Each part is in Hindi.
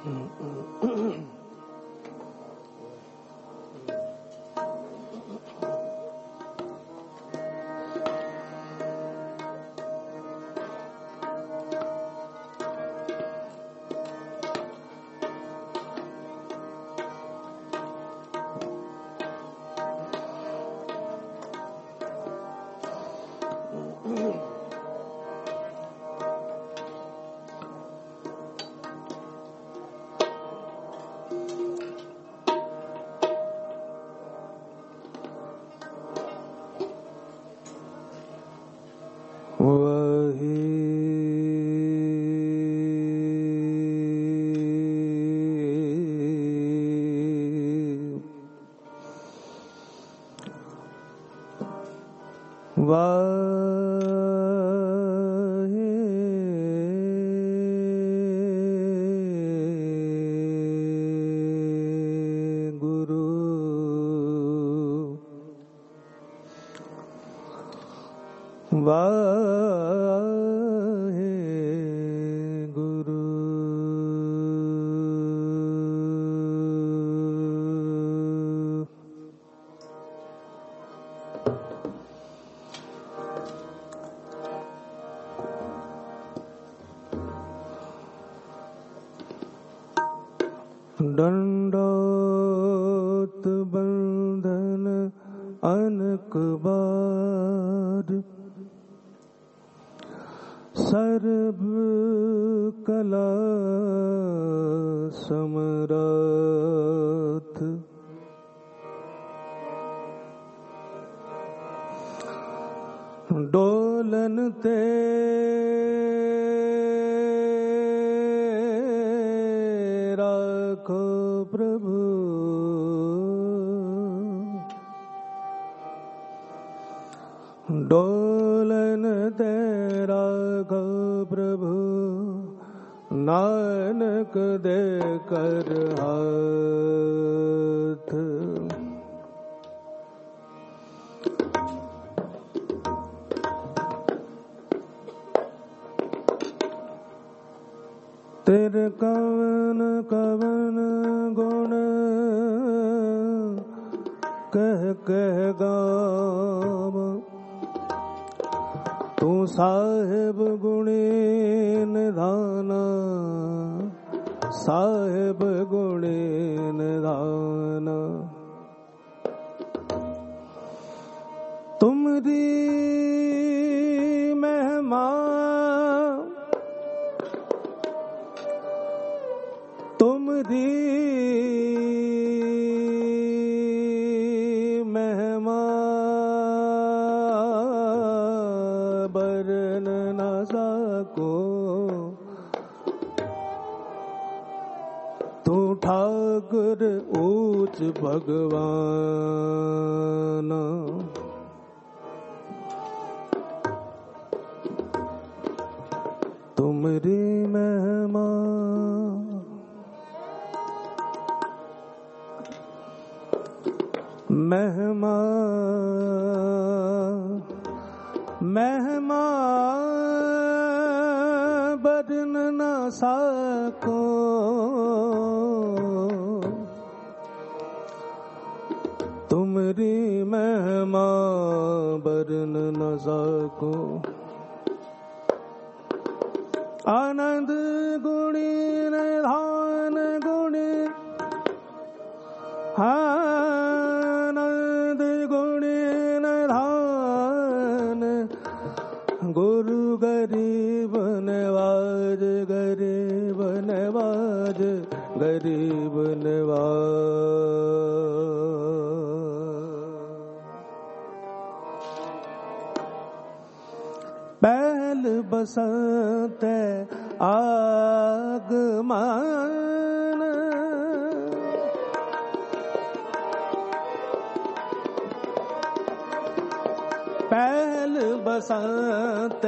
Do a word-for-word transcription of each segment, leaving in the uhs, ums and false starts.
दंडोत बंधन अनक बार, सर्व कला समराथ, डोलन ते राखो प्रभु, डोलन ते राखो प्रभु, नानक दे कर हाथ। तेरे कवन कवन गुण कह कह गाव, तू साहिब गुणी निधाना, साहिब गुणी निधाना। तुमरी महिमा तुमरी महिमा बरन न सको, तू ठाकुर ऊंच भगवान। तुमरी महिमा महिमा महिमा बरन न सको, तुमरी महिमा बरन न सको। आनंद गुणी निधान गुणी, आनंद गुणी निधान, गुरु गरीब नवाज, गरीब नवाज, गरीब नवाज। पहल बसंत आगमन, पहल बसंत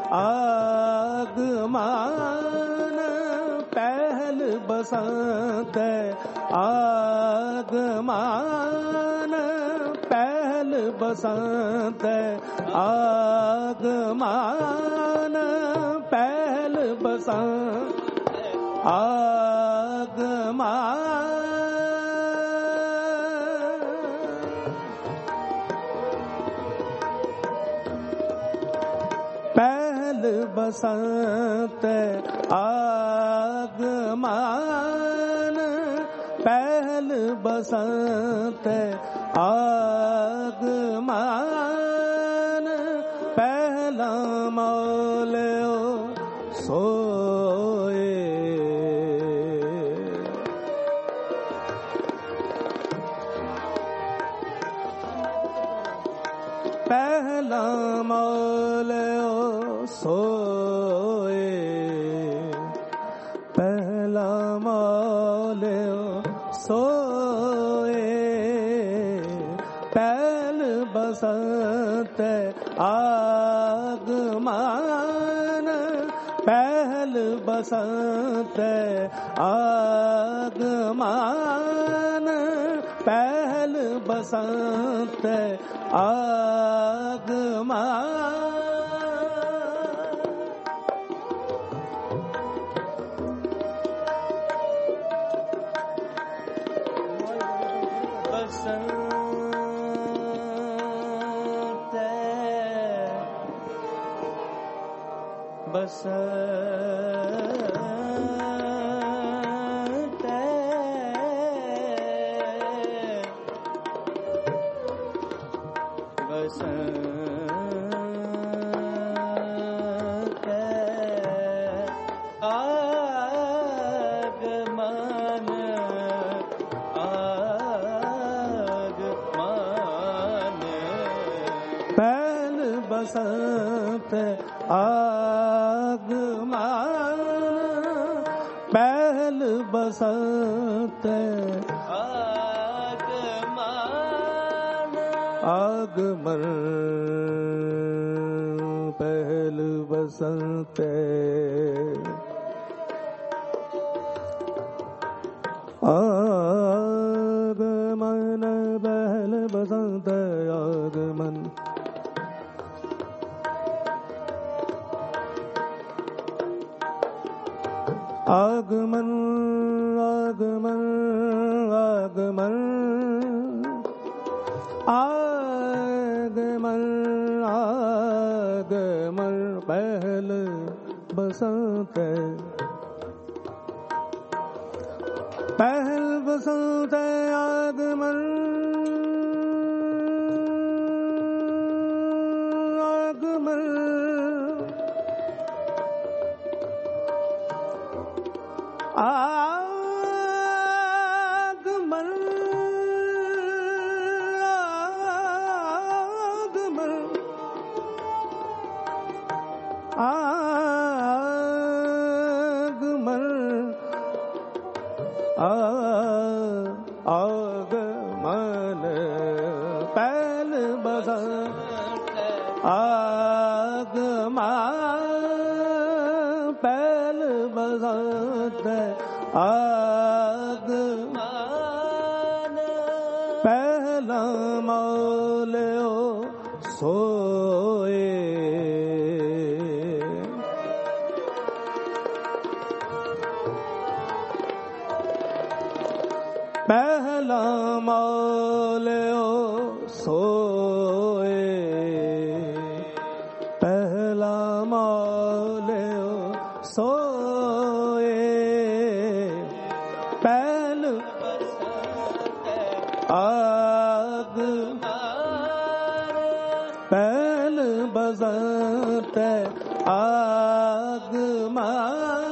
आगमन, पहल बसंत आगमन, पहल बसंत आगमन, पहल बसंत आगमन। पहल बसंत आगमन, पहल बसंत आगमन, पहला मौल्यो सोए। पहला मौल्यो सोए, पहला मौल्यो सोए। पहल बसंत आगमन, पहल बसंत आगमन, पहल बसंत आगमन। बसंत बसंत बसंत आगमन, आगमन। पहल बसंत आगमन, पहल बसंत आगमन, आगमन। पहल बसंत आगमन, पहल बसंत आगमन। आगमन, आगमन, आगमन, आगमन, आगमन। पहल बसंत, पहल बसंत आगमन, आगमन। आगमन, आगमन, आगमन, आगमन। पहल बसंत आगमन, पहल बसंत आगमन, पहला मौल्यो सोए। पहला मौल्यो सोए, पहला मौल्यो सोए। पहल आगमन, पहल बसंत आगमन।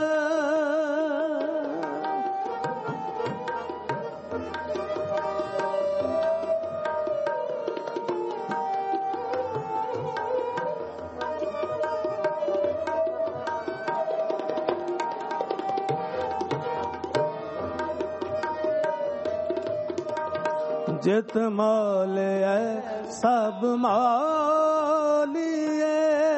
जित मौल है सब मौलिए,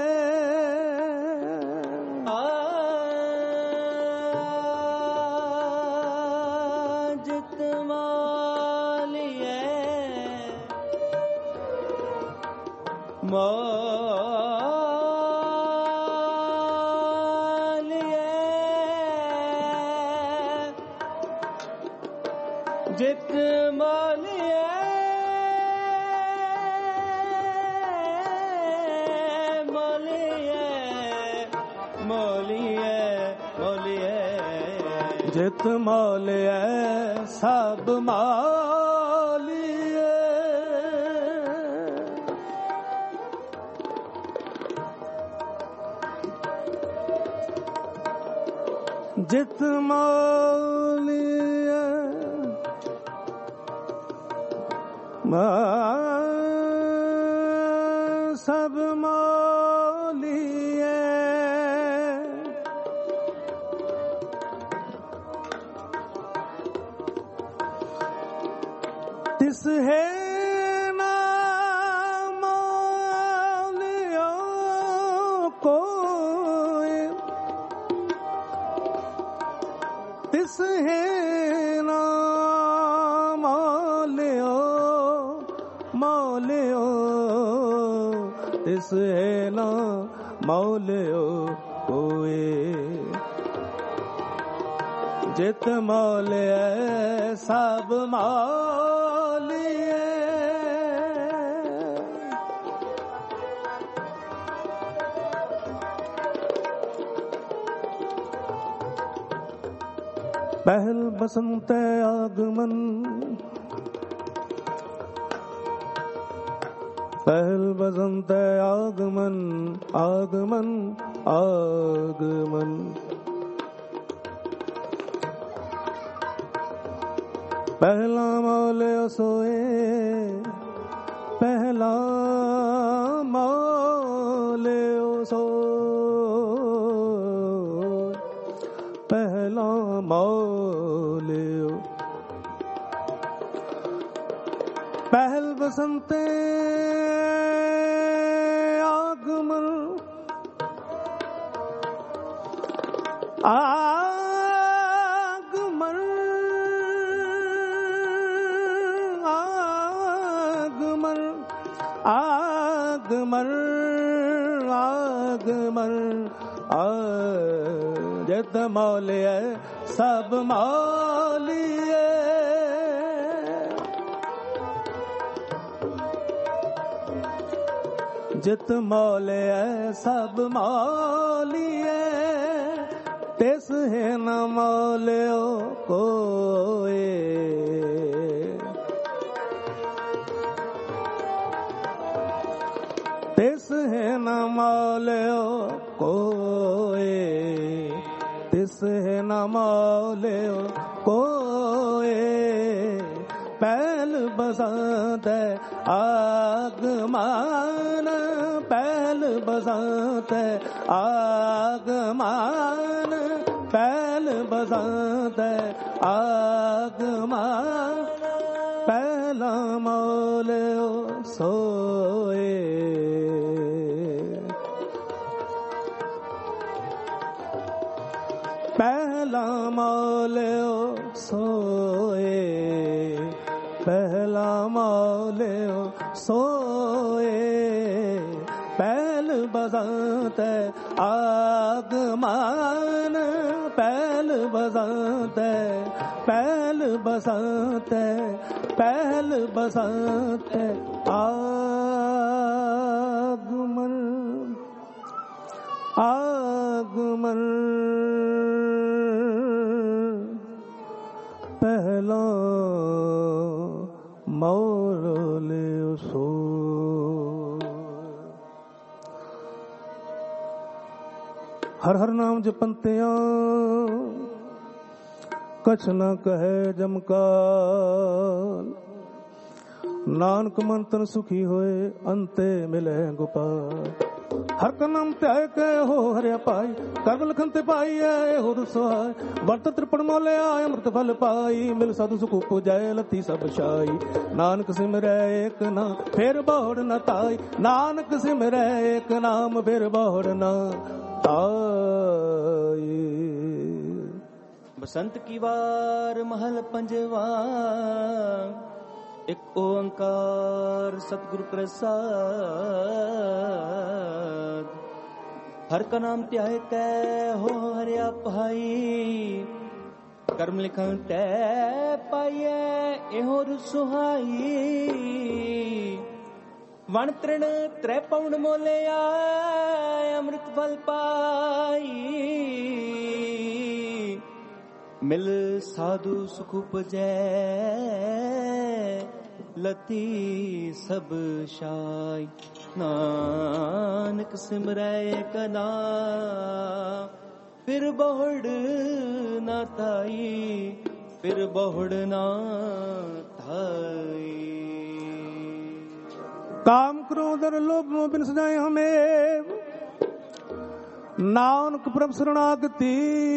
जित मौलिए मौलिए ਜਿਤ ਮੌਲਿਐ ਸਭ ਮਾਲੀਏ। ਜਿਤ ਮੌਲਿਐ ਸਭ ਮੌਲੀਏ। ਤਿਸ ਹੈ ਨਾ ਮੌਲਿਓ ਕੋਈ, ਤਿਸ ਹੈ ਨਾ ਮੌਲਿਓ ਮੌਲਿਓ, ਤਿਸ ਹੈ ਨਾ ਮੌਲਿਓ ਕੋਏ। ਜਿਤ ਮੌਲਿਐ ਸਭ ਮੌਲੀਏ। ਪਹਿਲ ਬਸੰਤ ਆਗਮਨ, ਪਹਿਲ ਬਸੰਤ ਆਗਮਨ ਆਗਮਨ ਆਗਮਨ। ਪਹਿਲਾ ਮੌਲਿਓ ਸੋਏ, ਪਹਿਲਾ ਮੌਲਿਓ ਸੋਏ, ਪਹਿਲਾ ਮੌਲਿਓ। ਪਹਿਲ ਬਸੰਤੇ ਆਗਮਨ ਆਗਮਨ ਆਗਮਨ ਆਗਮਨ ਆਗਮਨ ਆ। ਜਿਤ ਮੌਲਿਐ ਸਭ ਮੌਲੀਏ। ਜਿਤ ਮੌਲਿਐ ਸਭ ਮੌਲੀਏ। ਤਿਸ ਹੈ ਨ ਮੌਲਿਓ ਕੋਏ। ਤਿਸ ਹੈ ਨ ਮੌਲਿਓ ਕੋਏ। ਤਿਸ ਹੈ ਨ ਮੌਲਿਓ ਕੋਏ। ਪਹਿਲ ਬਸੰਤ ਆਗਮਨ, ਪਹਿਲ ਬਸੰਤ ਆਗਮਨ, ਪਹਿਲ ਬਸੰਤ ਆਗਮਨ। ਪਹਿਲਾ ਮੌਲਿਓ ਸੋਏ, ਪਹਿਲਾ ਮੌਲਿਓ ਸੋਏ, ਪਹਿਲਾ ਮੌਲਿਓ ਸੋਏ। ਪਹਿਲ ਬਸੰਤ ਆਗਮਨ, ਪਹਿਲ ਬਸੰਤ, ਪਹਿਲ ਬਸੰਤ, ਪਹਿਲ ਬਸੰਤ ਆਗਮਨ ਆਗਮਨ। ਪਹਿਲਾ ਮੌਲਿਓ ਸੋਏ। ਹਰ ਹਰ ਨਾਮ ਜਪੰਤਿਆਂ ਕਛ ਨ ਕਹੈ ਜਮਕਾਲ। ਨਾਨਕ ਮਨ ਤਨ ਸੁਖੀ ਹੋਏ ਅੰਤੇ ਮਿਲੇ ਗੋਪਾਲ। ਹਰ ਕਾ ਨਾਮ ਧਿਆਇ ਕੇ ਹੋ ਹਰਿਆ ਪਾਈ। ਕਰਮ ਲਖਨ ਤੇ ਪਾਈ ਐ ਹੋ ਰਸੋਈ। ਵਰਤ ਤ੍ਰਿਪਣ ਮੌਲਿਆ ਅੰਮ੍ਰਿਤ ਫਲ ਪਾਈ। ਮਿਲ ਸਾਧੂ ਸੁਖ ਪੁਜਾਏ ਲੱਥੀ ਸਭ ਛਾਈ। ਨਾਨਕ ਸਿਮਰੈ ਏਕ ਨਾਮ ਫਿਰ ਬਹੁੜ ਨ ਤਾਈ। ਨਾਨਕ ਸਿਮਰੈ ਏਕ ਨਾਮ ਫਿਰ ਬਹੁੜ ਨ ਤਾਈ। बसंत की वार महल पंजवा, एक ओंकार सतगुरु प्रसाद। हर का नाम त्याय तय हो हरिया पाई। कर्म लिखन तय पाइए एहो सुहाई। वण तृण त्रै पौंड मोले आय अमृत फल पाई। मिल साधु सुख उपजै लती सब शाय नानक सिमरै कना फिर बहुड़ ना ताई फिर बहुड़ ना ताई। काम क्रोध और लोभ मोह बिन सजाए हमें नानक प्रभ शरणागति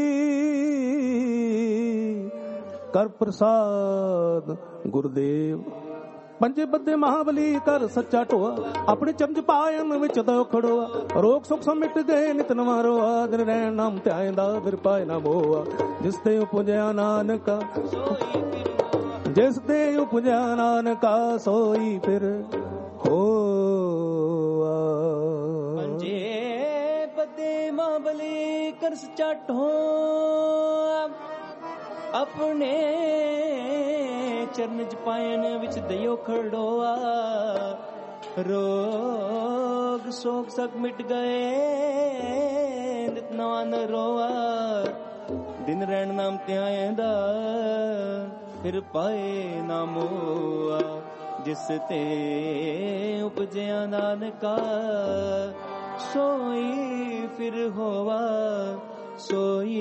कर प्रसाद गुरुदेव। पंजे बद्दे महाबली कर सच्चा टोआ अपने चमच पायन विच दो खड़ोआ रोग सुख समिट गए नित नवा रोआ दिन रैन नाम त्यायंदा फिर पाए ना मोआ जिस ते उपजया नानका जिस ते उपजया नानका सोई फिर होआ। पंजे बद्दे महाबली कर सच्चा टोआ अपने चरण च पायन विच दयो खड़ोआ रोग शोक सब मिट गए नित नवा न रोआ दिन रैन नाम त्यायंदा फिर पाए ना मोआ जिस ते उपजया नानका सोई फिर होवा सोई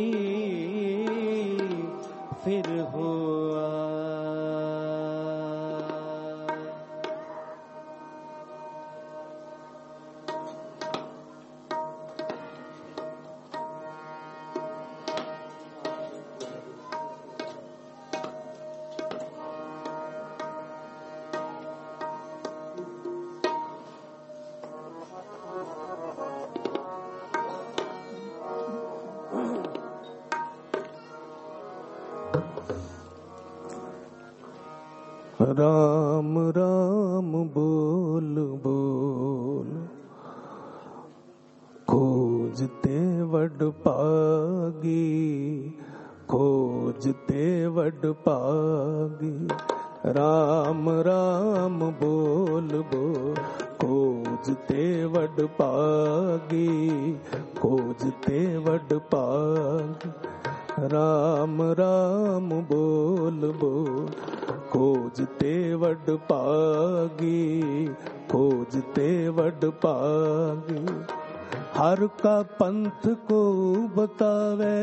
फिर हुआ। राम राम बोल बोल खोजते वड पागी खोजते वड पागी राम राम बोल बोल खोजते वड पागी खोजते वड पागी राम राम बोल बोल खोजते वड पागी खोजते वड पागी हर का पंथ को बतावे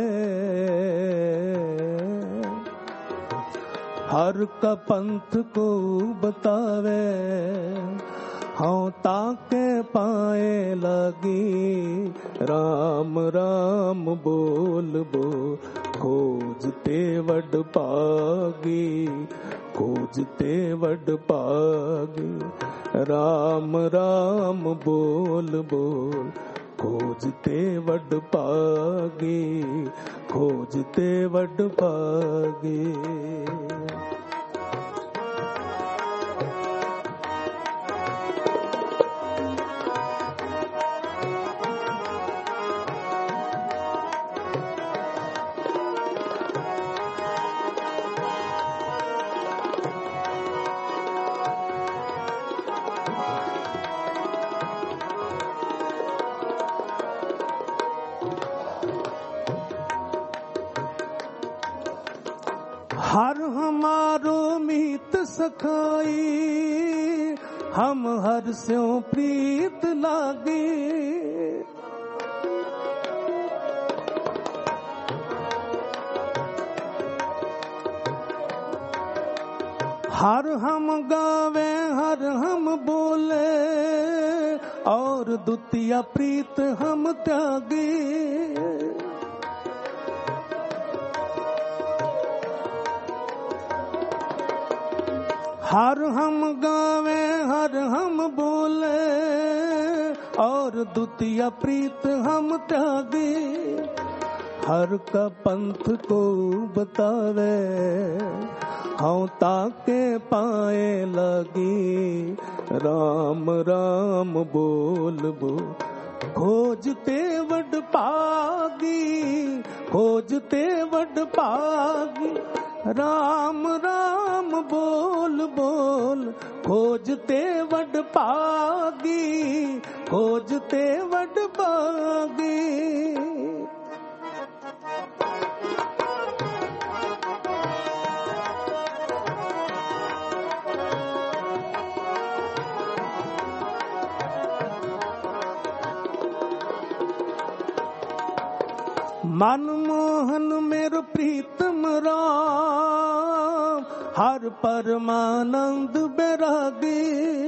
हर का पंथ को बतावे हाँ ताके पाए लगी राम राम बोल बोल खोजते वड पागी खोजते वड पागी राम राम बोल बोल खोजते वड पागी खोजते वड पागी। हर हमारो मीत सखाई हम हर स्यों प्रीत लागे हर हम गावे हर हम बोले और द्वितीय प्रीत हम त्यागे हर हम गावे हर हम बोले और द्वितीय प्रीत हम त्यागे हर का पंथ को बतावे हाँ ताके पाए लगी राम राम बोल बोल खोजते वड पागी खोजते वड पागी राम राम बोल बोल खोजते वड पागी खोजते वड पागी। मनमोहन मेरो प्रीतम राम, हर परमानंद बैरागी।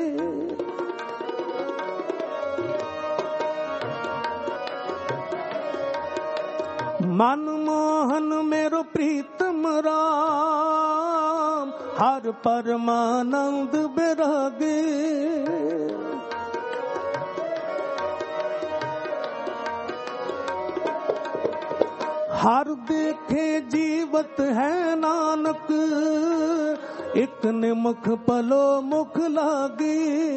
मनमोहन मेरो प्रीतम राम, हर परमानंद बैरागी। हर देखे जीवत है नानक, एक निमुख पलो मुख लागी।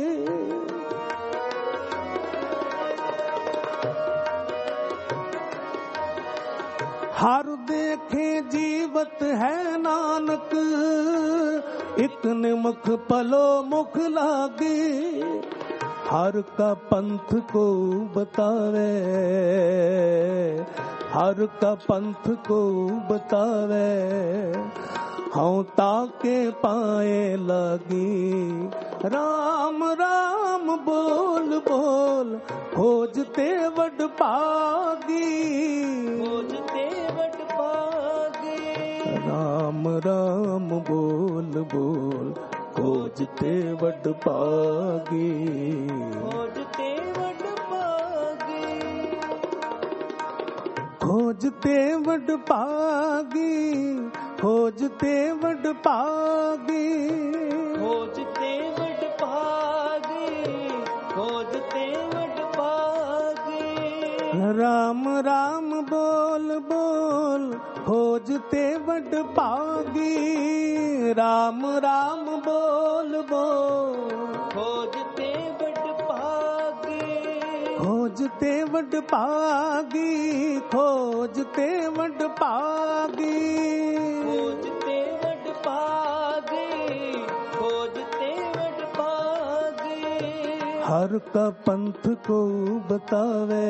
हर देखे जीवत है नानक, एक निमुख पलो मुख लागी। हर का पंथ को बतावे, हर का पंथ को बतावे, हाँ ताके पाए लगी। राम राम बोल बोल, खोजते वड पागी, खोजते वड पागी। राम राम बोल बोल, खोजते वड पागी, खोजते वड पागी। खोजते वड पागी, खोजते वड पागी, खोजते वड पागी, खोजते वड पागी। राम राम बोल बोल, खोजते वड पागी। राम राम बोल बोल, खोजते वड पागी, खोजते वड पागी, खोजते वड पागी, खोजते वड पागी, खोजते वड पागी। हर का पंथ को बतावे,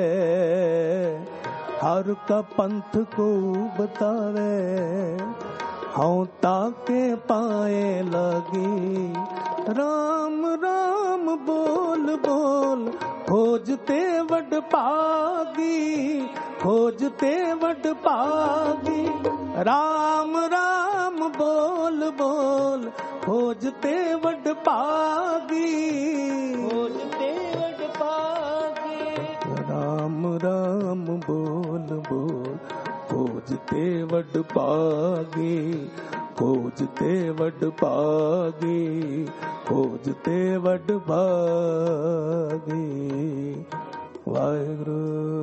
हर का पंथ को बतावे, हाँ ताके पाए लगी। राम राम बोल बोल, खोजते वड पागी, खोजते वड पागी। राम राम बोल बोल, खोजते वड पागी, खोजते वड पागी। राम राम बोल बोल, खोजते वड पागी, खोजते वड पागी, खोजते वड पागी। वाहिगुरु।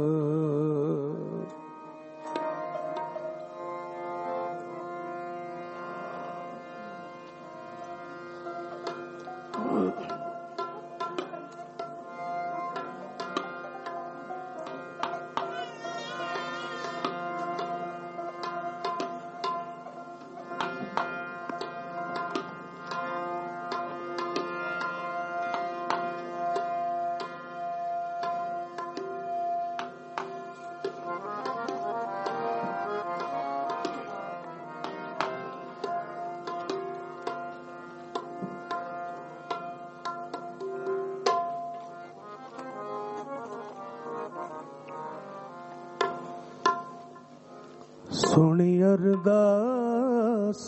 सुनी अरदास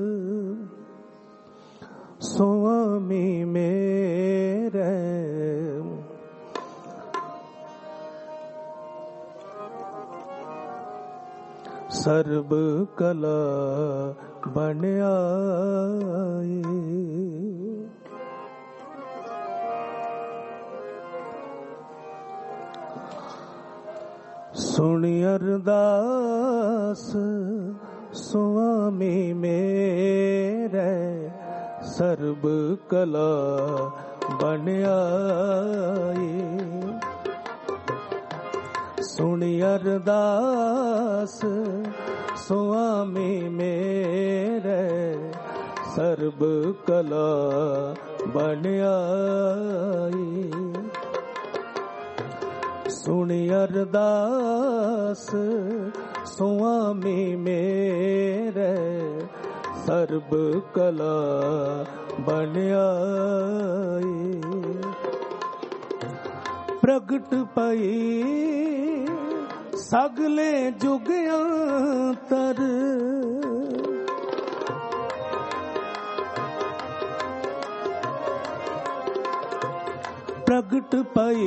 स्वामी मेरे, सर्ब कला बन आई। सुनी अरदास स्वामी मेरे, सर्ब कला बन आई। सुनी अरदास स्वामी मेरे, सर्ब कला बन आई। सुनी अरदास स्वामी मेरे, सर्ब कला बन आई। प्रगट पई सगले जुग अंतर प्रगट पई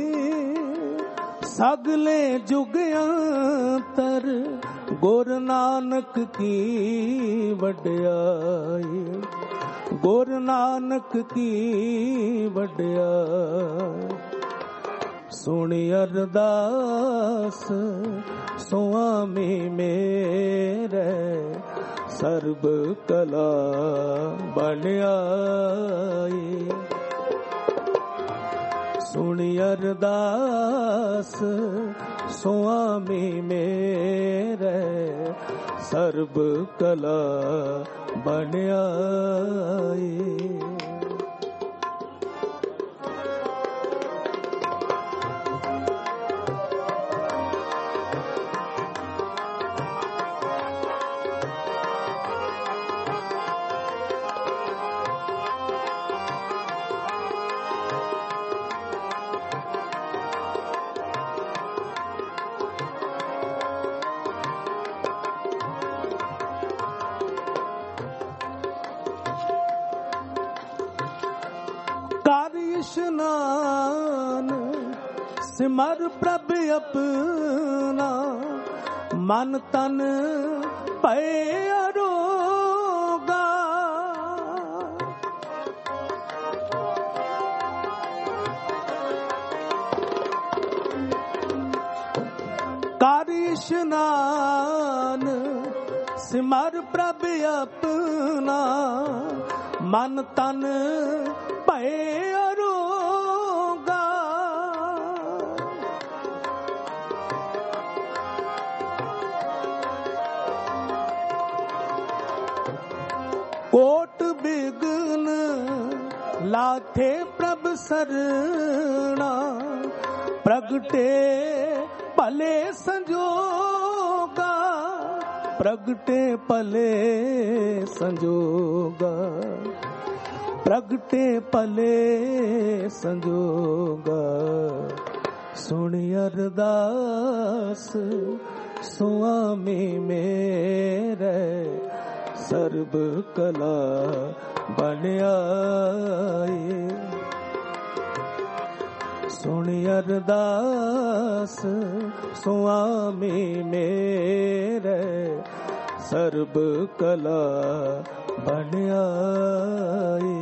सगले जुग अंतर गुर नानक की वड्याई गुर नानक की वड्याई सुनि अरदास स्वामी मेरे सर्ब कला बन आई सुनि अरदास स्वामी मेरे सर्ब कला बन आई स्नान सिमर प्रभ अपना मन तन पै अरोगा कर स्नान सिमर प्रभ अपना मन तन पै कोट बिघ्न लाथे प्रभ सरना प्रगटे भले संजोगा प्रगटे भले संजोगा प्रगटे भले संजोगा सुनि अरदास स्वामी मेरे सर्ब कला बन आई सुनि अरदास स्वामी मेरे सर्ब कला बन आई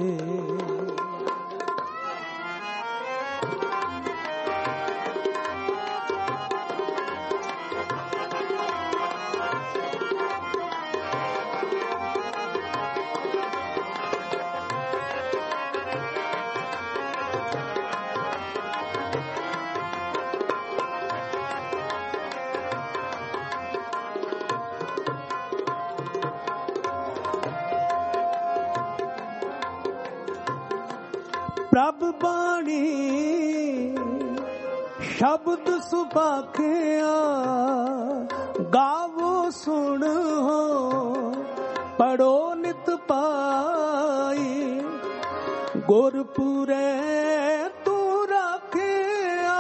प्रभ बाणी शब्द सुभाखिया गावो सुन हो पढ़ो नित पाई गुरपुरे तू रखिया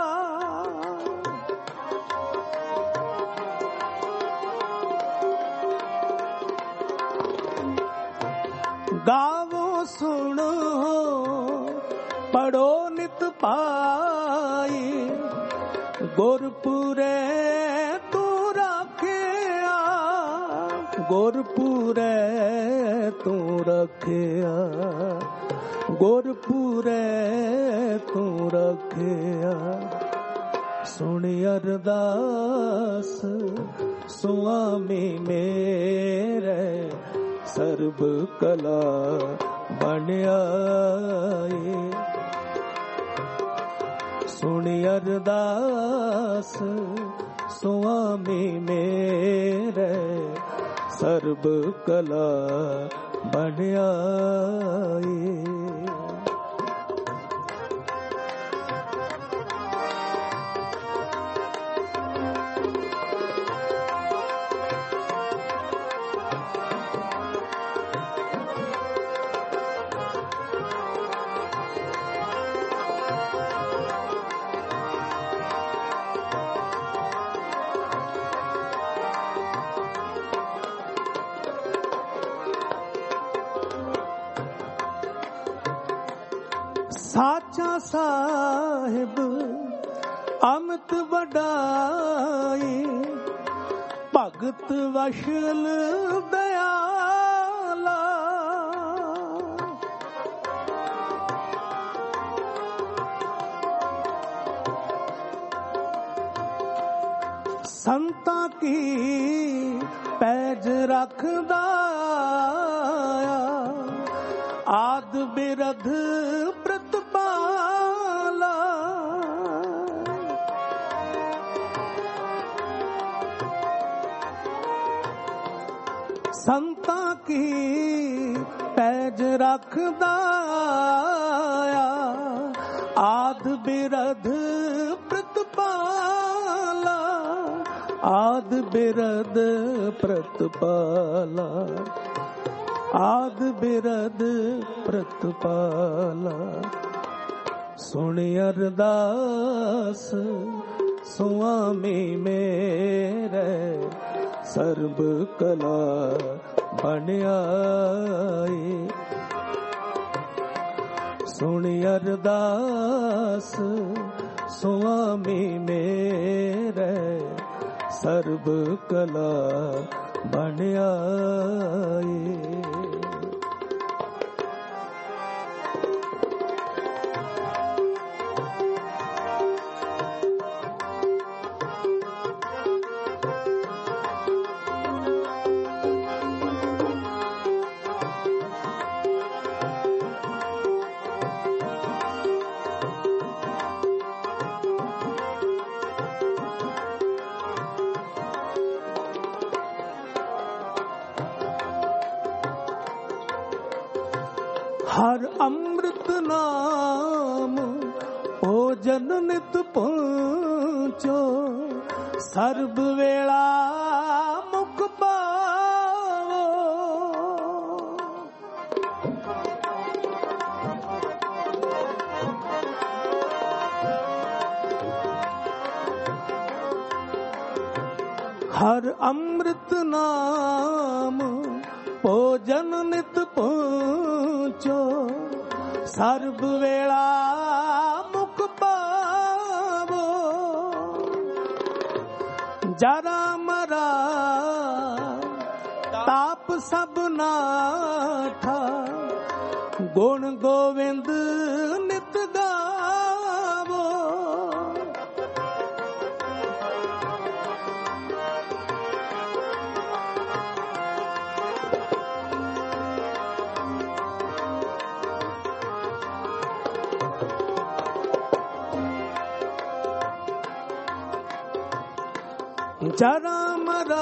गावो सुन हो पढ़ो नित पाई गुरपुरे तू रखिया गुरपुरे तू रखिया गुरपुरे तू रखिया सुनि अरदास स्वामी मेरे सर्ब कला बन आई सुनि अरदास स्वामी मेरे सर्ब कला बन आई ਪਾਤਸ਼ਾਹ ਸਾਹਿਬ ਅਮਿਤ ਵਡਾਈ, ਭਗਤ ਵਸ਼ਲ ਦਇਆਲਾ। ਸੰਤਾਂ ਕੀ ਪੈਜ ਰੱਖਦਾ ਆਦ ਬਿਰਧ ਪ੍ਰਤਪਾਲਾ। ਸੰਤਾਂ ਕੀ ਪੈਜ ਰੱਖਦਾ ਆਦ ਬਿਰਧ ਪ੍ਰਤਪਾਲਾ, ਆਦ ਬਿਰਧ ਪ੍ਰਤਪਾਲਾ, ਆਦ ਬਿਰਧ ਪ੍ਰਤਪਾਲਾ। ਸੁਣ ਅਰਦਾਸ ਸੁਆਮੀ ਮੇਰੇ, ਸਰਬ ਕਲਾ ਬਣ ਆਈ। ਸੁਣ ਅਰਦਾਸ ਸੁਆਮੀ ਮੇਰੇ, ਸਰਬ ਕਲਾ ਬਣ ਆਈ। ਹਰ ਅੰਮ੍ਰਿਤ ਨਾਮ ਭੋਜਨ ਨਿਤ ਪਹੁੰਚੋ, ਸਰਬ ਵੇਲਾ ਮੁਖ ਪਾਵੋ। ਹਰ ਅੰਮ੍ਰਿਤ ਨਾਮ ਭੋਜਨ ਨਿਤ ਪਹੁੰਚੋ, ਸਰਬ ਵੇਲਾ ਮੁਖ ਪਾਵੋ। ਜਰਾ ਮਰਾ ਤਾਪ ਸਭ ਨਾਠਾ, ਗੁਣ ਗੋਵਿੰਦ ਨਿਤ ਗਾਵੋ। ਜਰਾ ਮਰਾ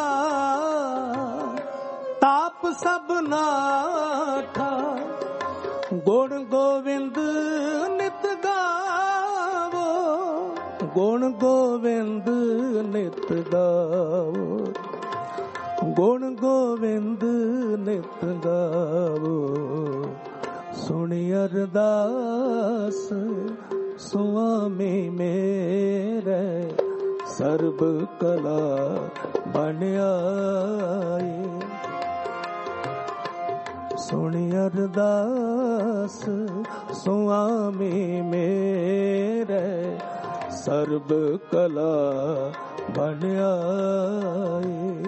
ਤਾਪ ਸਭ ਨਾਠਾ, ਗੁਣ ਗੋਵਿੰਦ ਨਿਤ ਗਾਵੋ। ਗੁਣ ਗੋਵਿੰਦ ਨਿਤ ਗਾਵੋ, ਗੁਣ ਗੋਵਿੰਦ ਨਿਤ ਗਾਵੋ। ਸੁਣ ਅਰਦਾਸ ਸੁਆਮੀ ਮੇਰੇ, ਸਰਬ ਕਲਾ ਬਣ ਆਈ। ਸੁਣ ਅਰਦਾਸ ਸੁਆਮੀ ਮੇਰੇ, ਸਰਬ ਕਲਾ ਬਣ ਆਈ।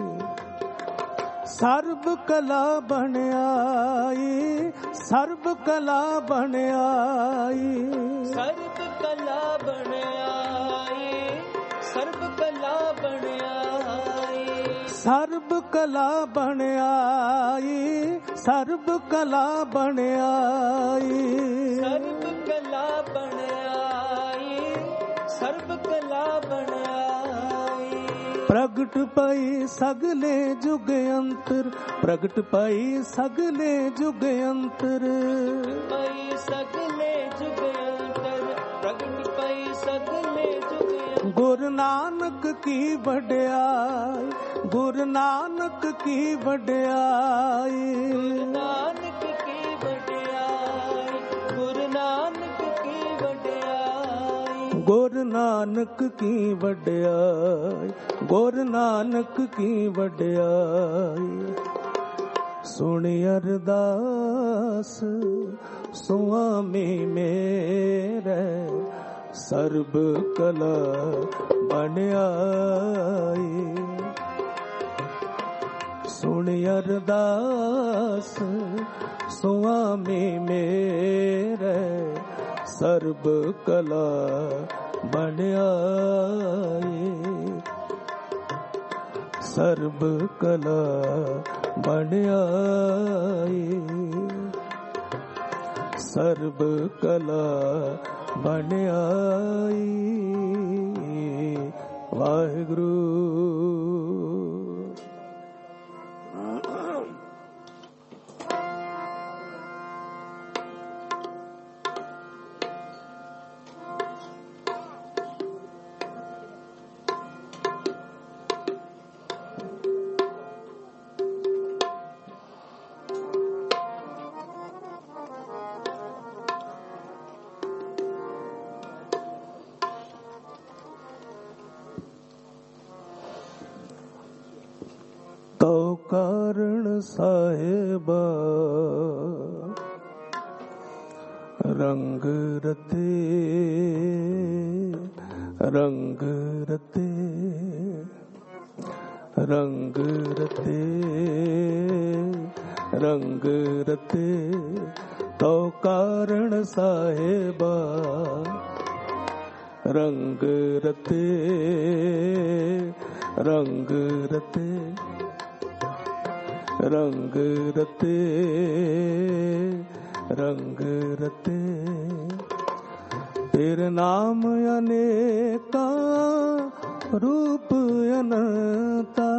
ਸਰਬ ਕਲਾ ਬਣ ਆਈ, ਸਰਬ ਕਲਾ ਬਣ ਆਈ, ਸਰਬ ਕਲਾ ਬਣ ਆਈ, ਸਰਬ ਕਲਾ ਬਣ ਆਈ। ਸਰਬ ਕਲਾ ਬਣ ਆਈ, ਸਰਬ ਕਲਾ ਬਣ ਆਈ। ਸਰਬ ਕਲਾ ਬਣ ਆਈ, ਸਰਬ ਕਲਾ ਬਣ ਆਈ। ਪ੍ਰਗਟ ਪਈ ਸਗਲੇ ਜੁਗ ਅੰਤਰ, ਪ੍ਰਗਟ ਪਈ ਸਗਲੇ ਜੁਗ ਅੰਤਰ। ਪਈ ਸਗਲੇ ਜੁਗ ਅੰਤਰ, ਪ੍ਰਗਟ ਪਈ ਸਗਲੇ ਜੁਗ ਅੰਤਰ। ਗੁਰੂ ਨਾਨਕ ਕੀ ਵਡਿਆਈ, ਗੁਰੂ ਨਾਨਕ ਕੀ ਵਡਿਆਈ। ਗੁਰੂ ਨਾਨਕ ਕੀ ਵਡਿਆਈ, ਗੁਰੂ ਨਾਨਕ ਕੀ ਵਡਿਆਈ। ਗੁਰੂ ਨਾਨਕ ਕੀ ਵਡਿਆਈ, ਗੁਰੂ ਨਾਨਕ ਕੀ ਵਡਿਆਈ। सुनी अरदास स्वामी मेरे सर्ब कला बन आई। सुनी अरदास स्वामी मेरे सर्ब कला बन आई। सर्ब कला बन आई। सर्ब कला बन आई। वाहिगुरु। तो कारण साहेबा रंग रते रंग रते रंग रते रंग रते तो कारण साहेबा रंग रते रंग रते रंग रते रंग रते तेरे नाम अनेका रूप अनंता।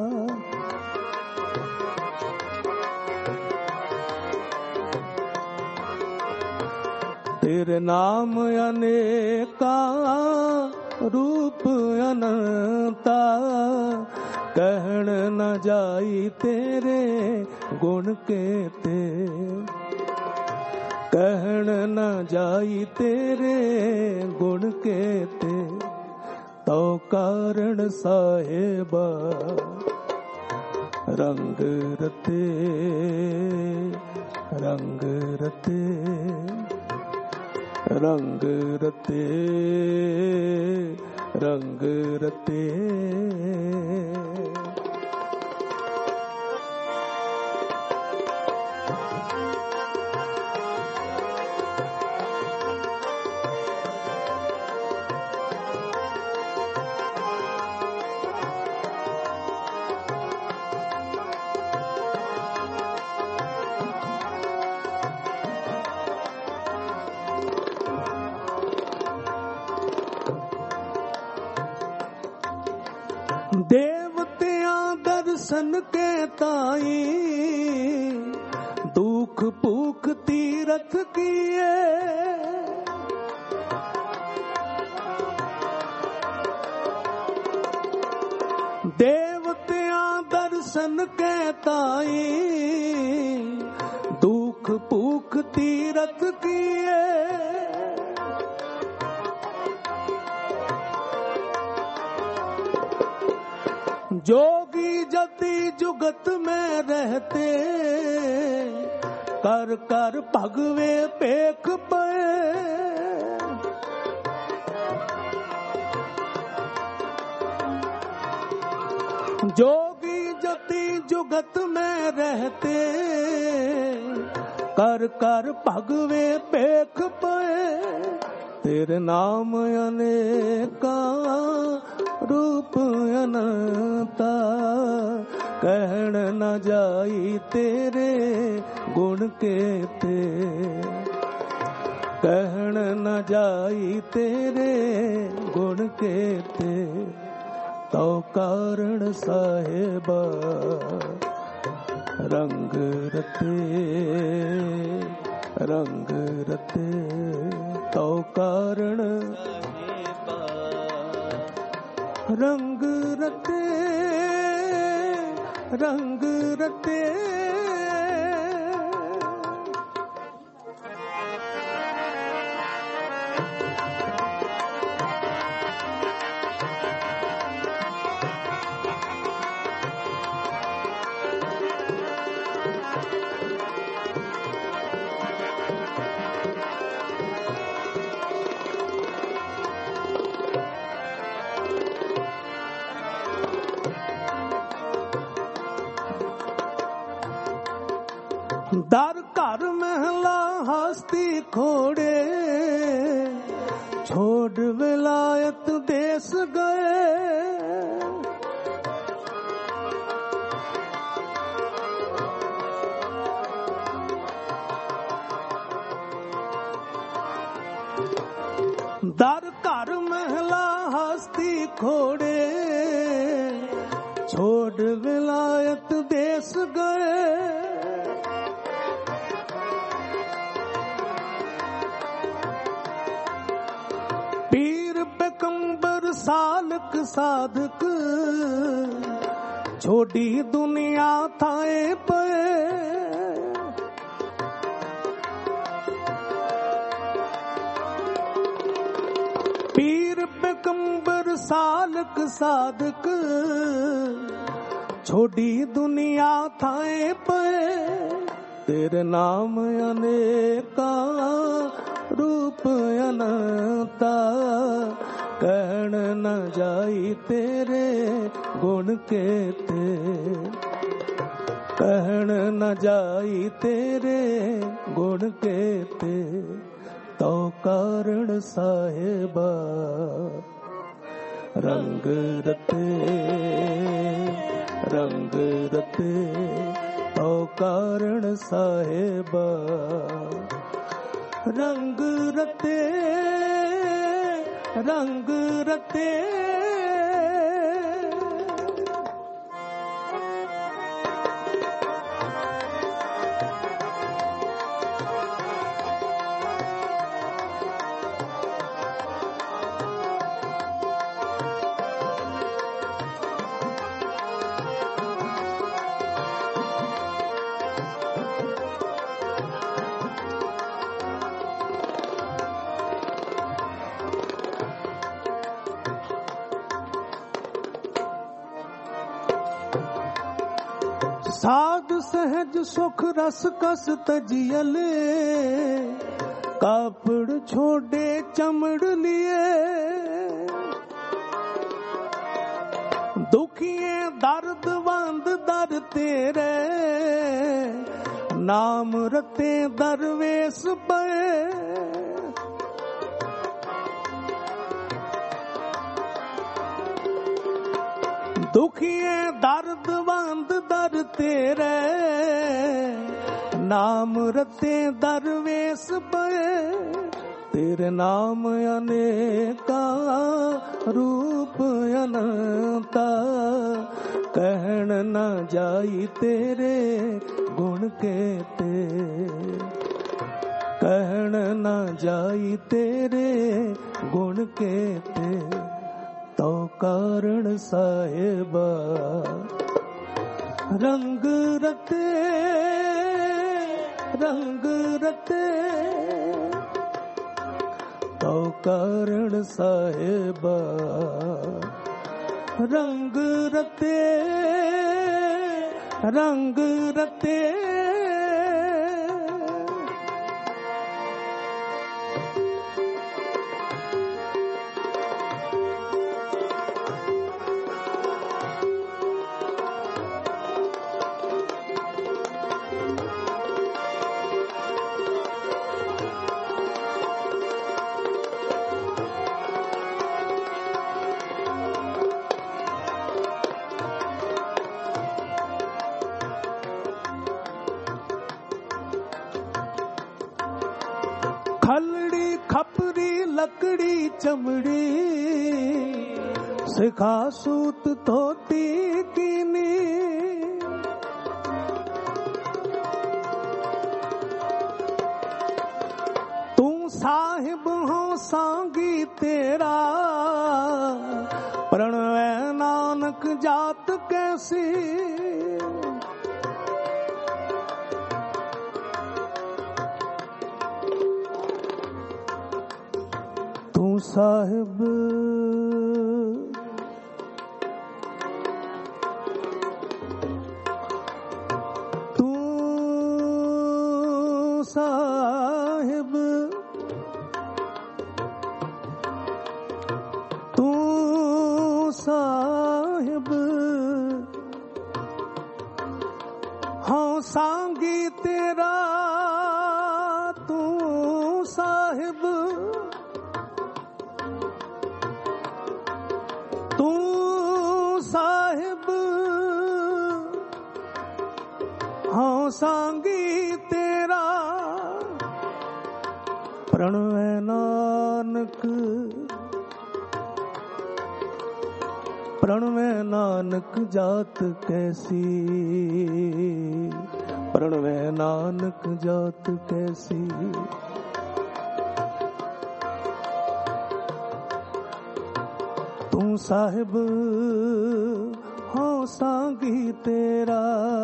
तेरे नाम अनेका रूप अनंता। कहण न जाई तेरे गुण केते। कहण न जाई तेरे गुण केते। तो कारण साहेबा रंग रते रंग रते रंग रते रंग रते। देवतियां दर्शन के ताई दुख भूख तीरथ किए। देवतियां दर्शन के ताई दुख भूख तीरथ किए। जोगी जति जुगत में रहते कर कर भगवे पेख पे। जोगी जति जुगत में रहते कर कर भगवे पेख पे। तेरे नाम अनेका रूप अनंता। कहण न जाई तेरे गुण केते। कहण न जाई तेरे गुण केते। तो कारण साहेबा रंग रते रंग रते। तो कारण रंग रते रंग रते। हस्ती खोड़े छोड़ विलायत देश गए। दर घर महला हस्ती खोड़े छोड़ विलायत देश गए। पीर पैगंबर सालक साधक छोड़ी दुनिया थाए पे। पीर पैगंबर सालक साधक छोड़ी दुनिया थाए पे। तेरे नाम अनेका रूप अनंता कहन न जाई तेरे गुण केते। कहन न जाई तेरे गुण केते। तो कारण साहेबा रंग रते रंग रते। तो कारण साहेबा रंग रते रंग रते। साध सहज सुख रस कस तजियले कापड़ छोड़े चमड़ लिए। दुखिए दर्द वंद दर तेरे नाम रते दरवेश पे। दुखिए दर्द वंद दर तेरे नाम रते दरवेश पे। तेरे नाम अनेका रूप अनंता कहन न जाई तेरे गुण केते। कहन न जाई तेरे गुण केते। तो कारण साहेबा रंग रते रंग रते। तो कारण साहेबा रंग रते रंग रते। खलड़ी खपरी लकड़ी चमड़ी सिखा सूत धोती कीनी। तू साहिब हो सांगी तेरा प्रणवै नानक जात कैसी। तू साहिब तू साहिब तू साहिब हाँ सांगी तेरा तू तू साहिब हाँ सांगी तेरा प्रणवै नानक प्रणवै नानक जात कैसी प्रणवै नानक जात कैसी तू साहिब हाँ सांगी तेरा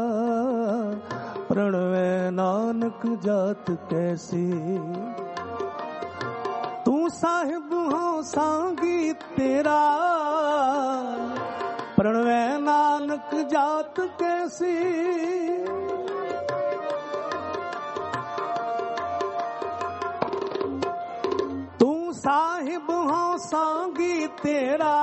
प्रणवै नानक जात कैसी तू साहिब हो सांगी तेरा प्रणवै नानक जात कैसी तू साहिब हो सांगी तेरा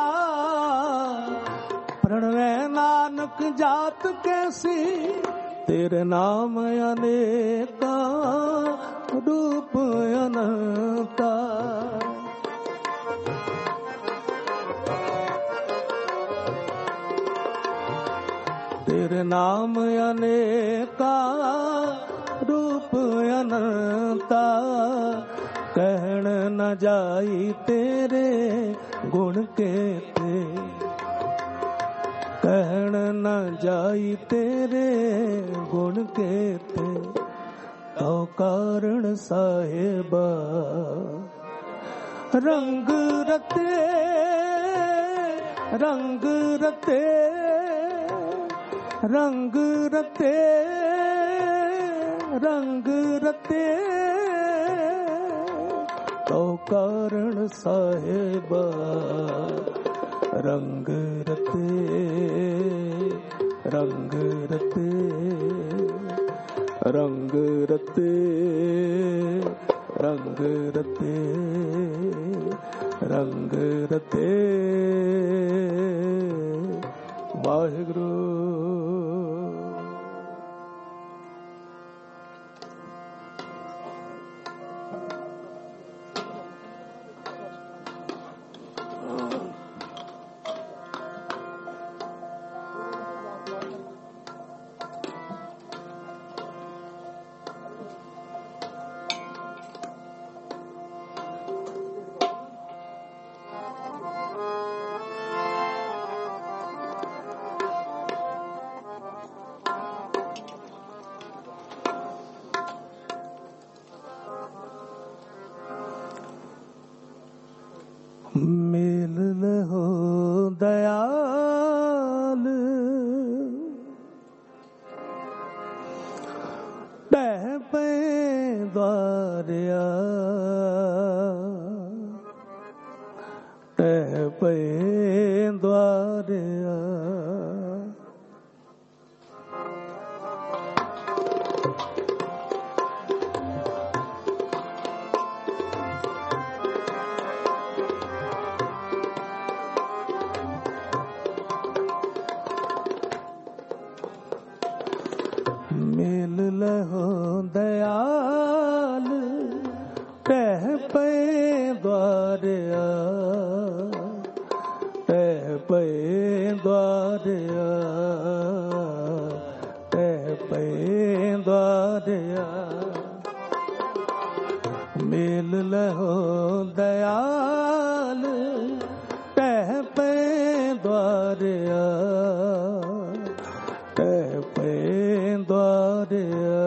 प्रणवै नानक जात कैसी तेरे नाम अनेका रूप अनंता तेरे नाम अनेका रूप अनंता कहन न जाई तेरे गुण केते कहन न जाई तेरे गुण केते तो कारण साहिबा रंग रते रंग रते रंग रते रंग रते तो कारण साहिबा रंग रते रंग रते रंग रते रंग रते रंग रते वाहिगुरु। मेल लहो दयाल टह पे द्वारिया टह पे द्वारिया मेल लहो दयाल टह पे द्वारिया टह पे द्वारिया टह पे द्वारिया मेल लहो दयाल टह पे द्वारिया टह पे द्वारिया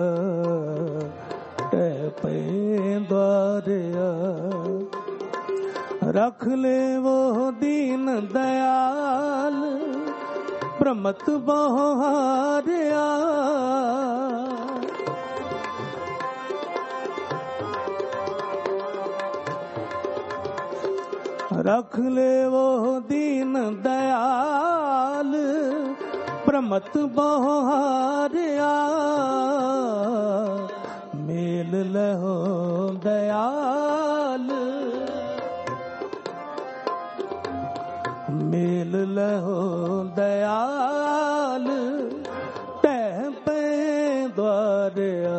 टह पे द्वारिया रख ले वो दीन दयाल प्रमत बहारिया रख ले वो दीन दयाल प्रमत बहारिया मेल लहो दयाल मेल लहो दयाल टह पे द्वारिया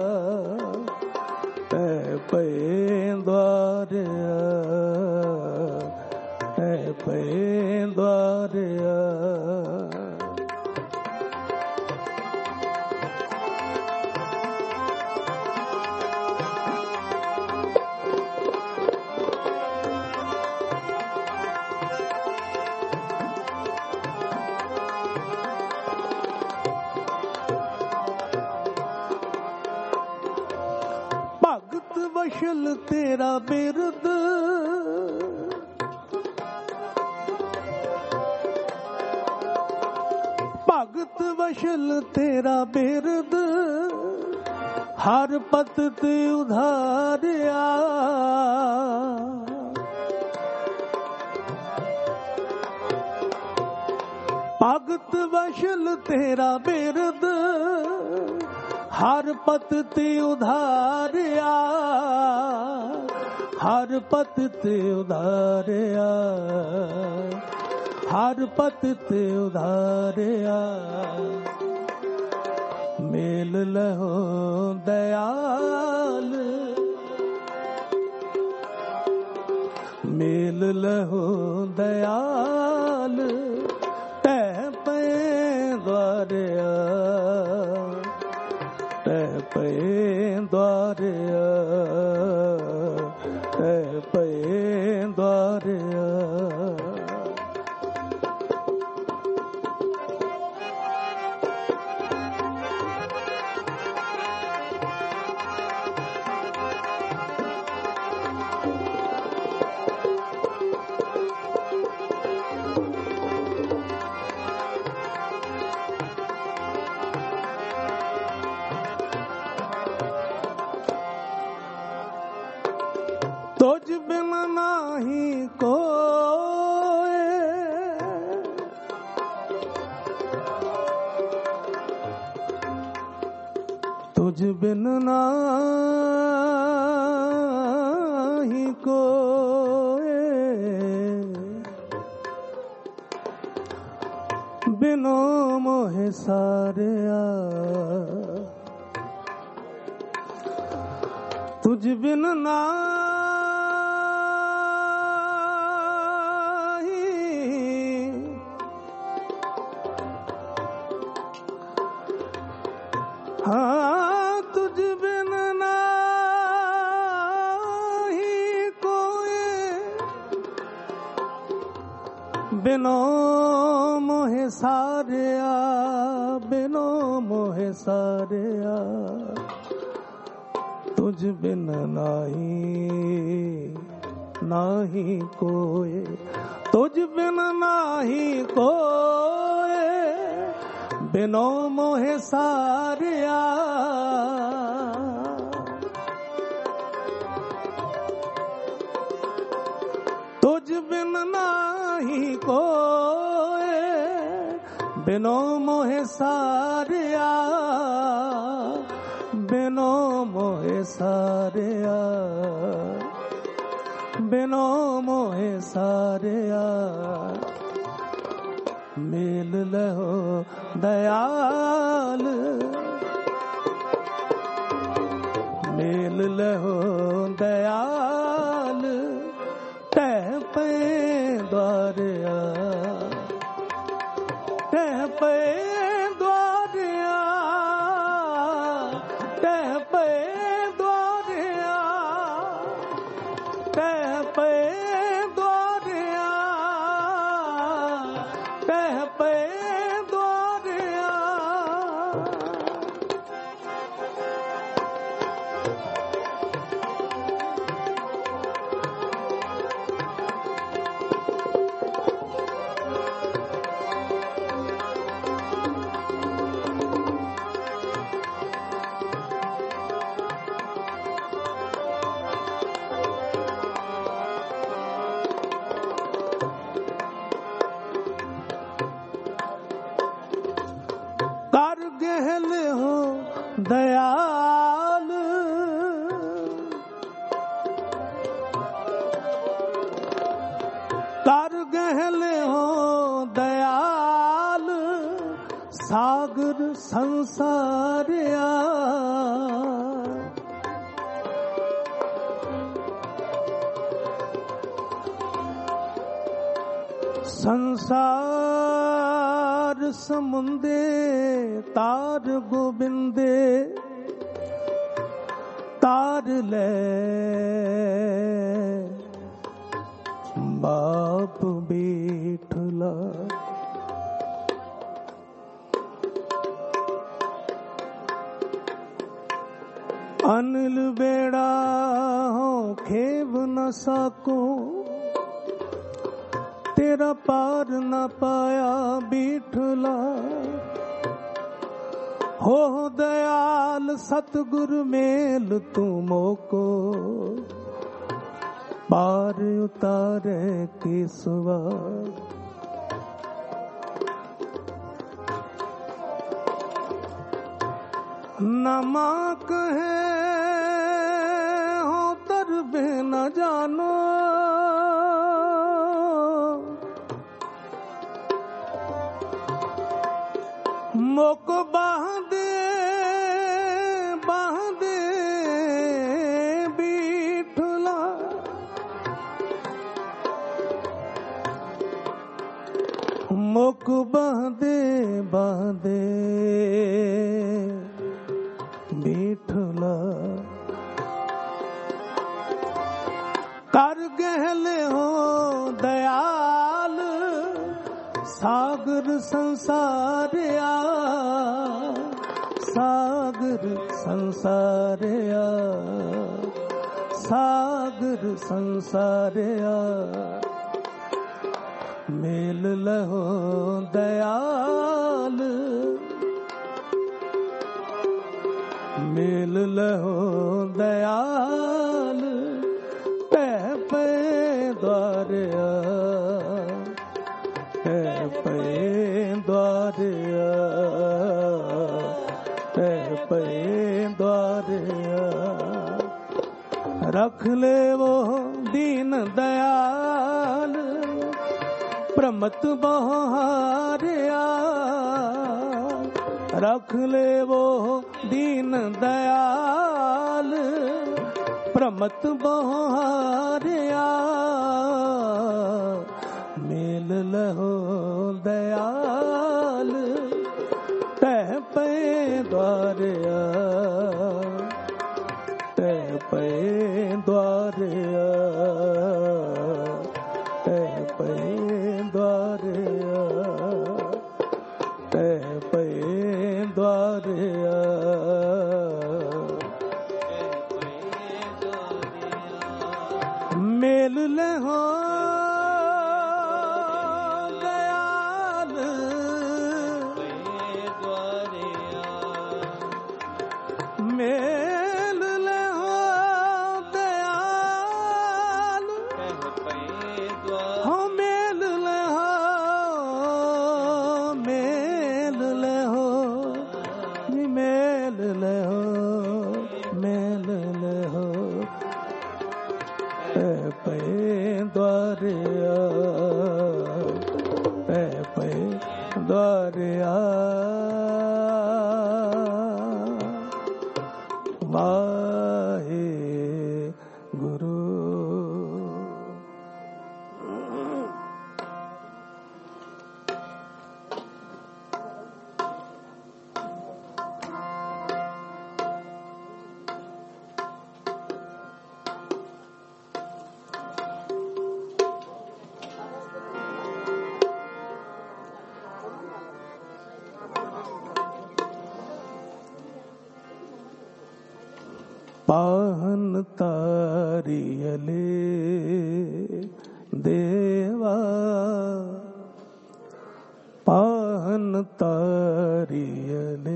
टह पे द्वारिया टह पे द्वारे आ। भगत वशल तेरा बिरद, भगत वशल तेरा बिरद, हर पत ते उधारिया। भगत वशल तेरा बिरद, हर पत ते उधारिया, हर पत ते उधारिया, हर पत ते उधारिया। मेल लहो दयाल, मेल लहो दयाल, तह पे द्वारे आ, तह पे द्वारे आ, तह पे द्वारे आ। तुझ बिन नाही कोई, तुझ बिन नाही कोई, बिनो मोहे सारिया। तुझ बिन ना हाँ, तुझ बिन नाही कोई, बिनो मोहे सारिया, बिनो मोहे सारिया। तुझ बिन नाही नाही कोई, तुझ बिन नाही कोई, बिनो मोहे सारिया। तुझ बिन नाही कोई, बिनो मोहे सारिया, बिनो मोहे सारिया, बिनो मोहे सारिया। मेल लहो दयाल, मेल लहो दयाल, तह पे द्वारे आ, तह पे द्वारे आ, तह पे द्वारे आ, तह पे द्वारे आ, तह पे द्वारे आ। कर गहल हो दयाल, कर गहल हो दयाल, सागर संसारिया। संसार समुंदे तार गोबिंदे तार ले बाप बीठला। अनिल बेड़ा हो खेव न साको तेरा पार न पाया बीठला। हो दयाल सतगुरु मेल तू मोको पार उतारे केसवा। नमा कहे हो तरबे न जानो मोको बांधे बांधे बीठला। मोको बांधे बांधे बीठला। कर गहले हो दयाल सागर संसारिया सागर संसारिया सागर संसारिया। मेल लहो दयाल मेल लहो दयाल पै पै द्वारिया पै पै द्वारिया पै पै द्वारिया। रख ले वो दीन दयाल प्रमत बहारिया। रख ले वो दीन दयाल प्रमत बहारिया। मेल लहो दयाल तह पे द्वारिया तह पे द्वारिया तह पे द्वारिया तह पे द्वारिया। मेल लहो दयाल मेल लहो दयाल हो मेल लहो मेल लहो मेल लहो मेल लहो पै द्वारिया पै पै द्वारिया। वाहे गुरु पाहन तारियले देवा पाहन तारियले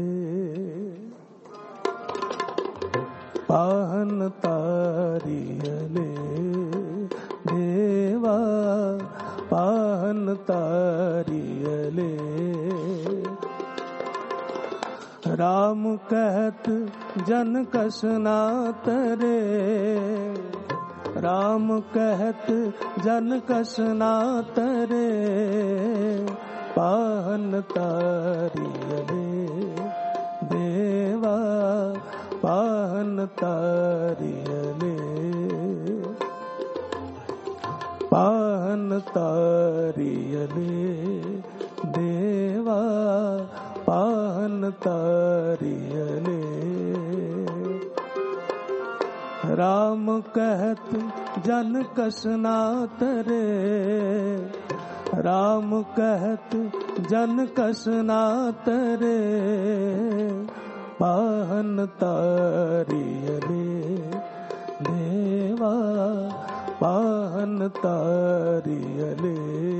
पाहन तारियले देवा पाहन तारियले। राम कहत जन कसना तरे राम कहत जन कसना तरे पाहन तारियले देवा पाहन तारियले पाहन तारियले देवा पाहन तारियले। राम कहत जन कसना तरे, राम कहत जन कसना तरे, पाहन तारियले देवा पाहन तारियले।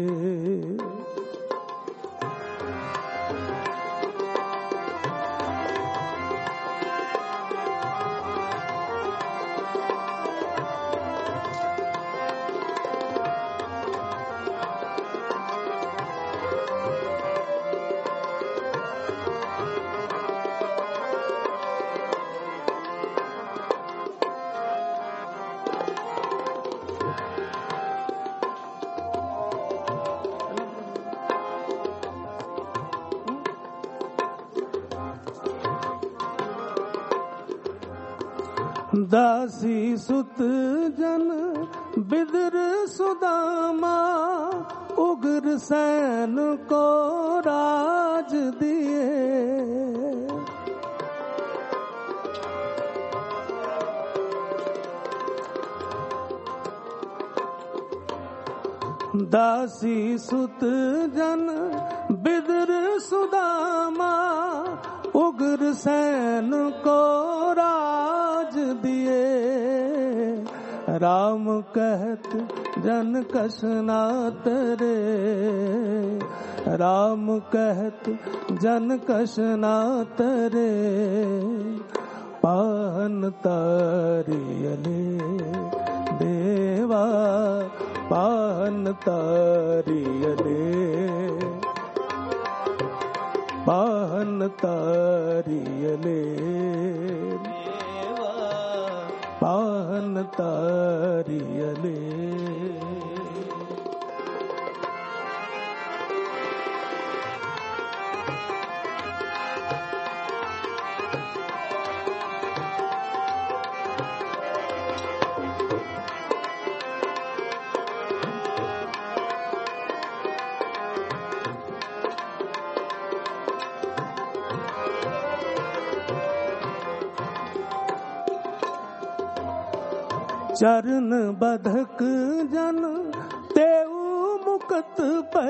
दासी सुत जन बिदर सुदामा, उग्र सैन को राज दिए। दासी सुत जन बिदर सुदामा, उग्र सैन को राज दिए। राम कहत जन कसना तरे, राम कहत जन कसना तरे, पाहन तारियले देवा पाहन तारियले, पाहन तारियले देवा पाहन तारियले। चरण बधक जन तेऊ मुकत पे,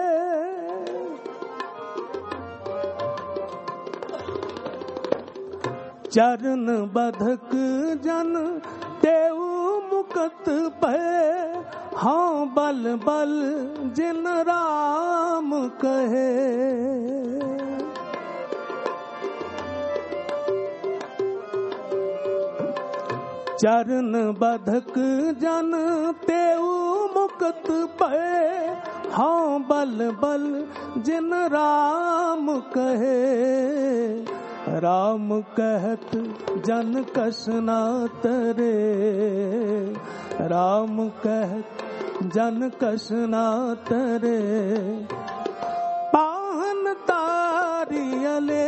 चरण बधक जन तेऊ मुकत पे, हाँ बल बल जिन राम कहे। चरण बधक जन तेऊ मुकत पे, हाँ बल बल जिन राम कहे। राम कहत जन कसना तरे, राम कहत जन कसना तरे, पाहन तारियले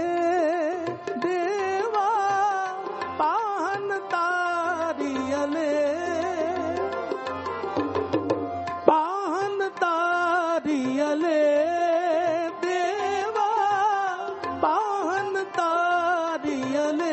देवा पाहन तारियले, पाहन तारियले देवा पाहन तारियले।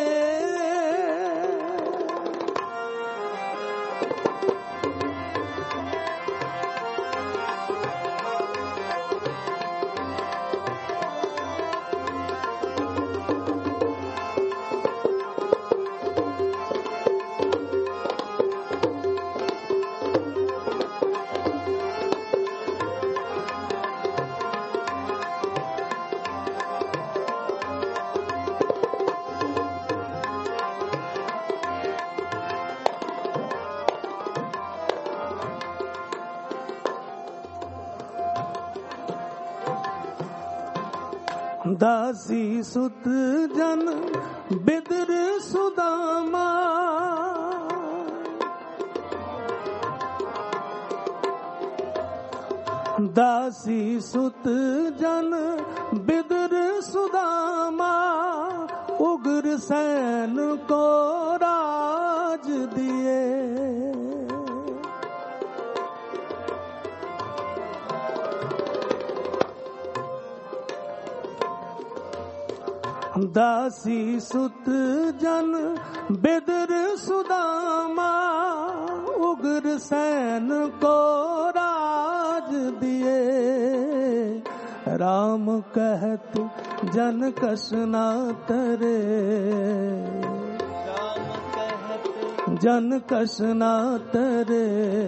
दासी सुत जन बिदर सुदामा, दासी सुत जन बिदर सुदामा, उग्र सैन को राज दिए। दासी सुत जन बिदुर सुदामा उग्र सैन को राज दिए। राम कहत जन कस ना तरे, राम कहत जन कस ना तरे।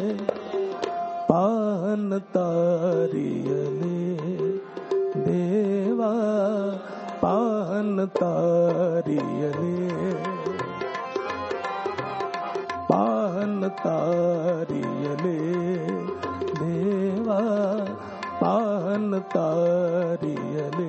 पाहन तारियले देवा, पाहन तारियले, पाहन तारियले देवा, पाहन तारियले।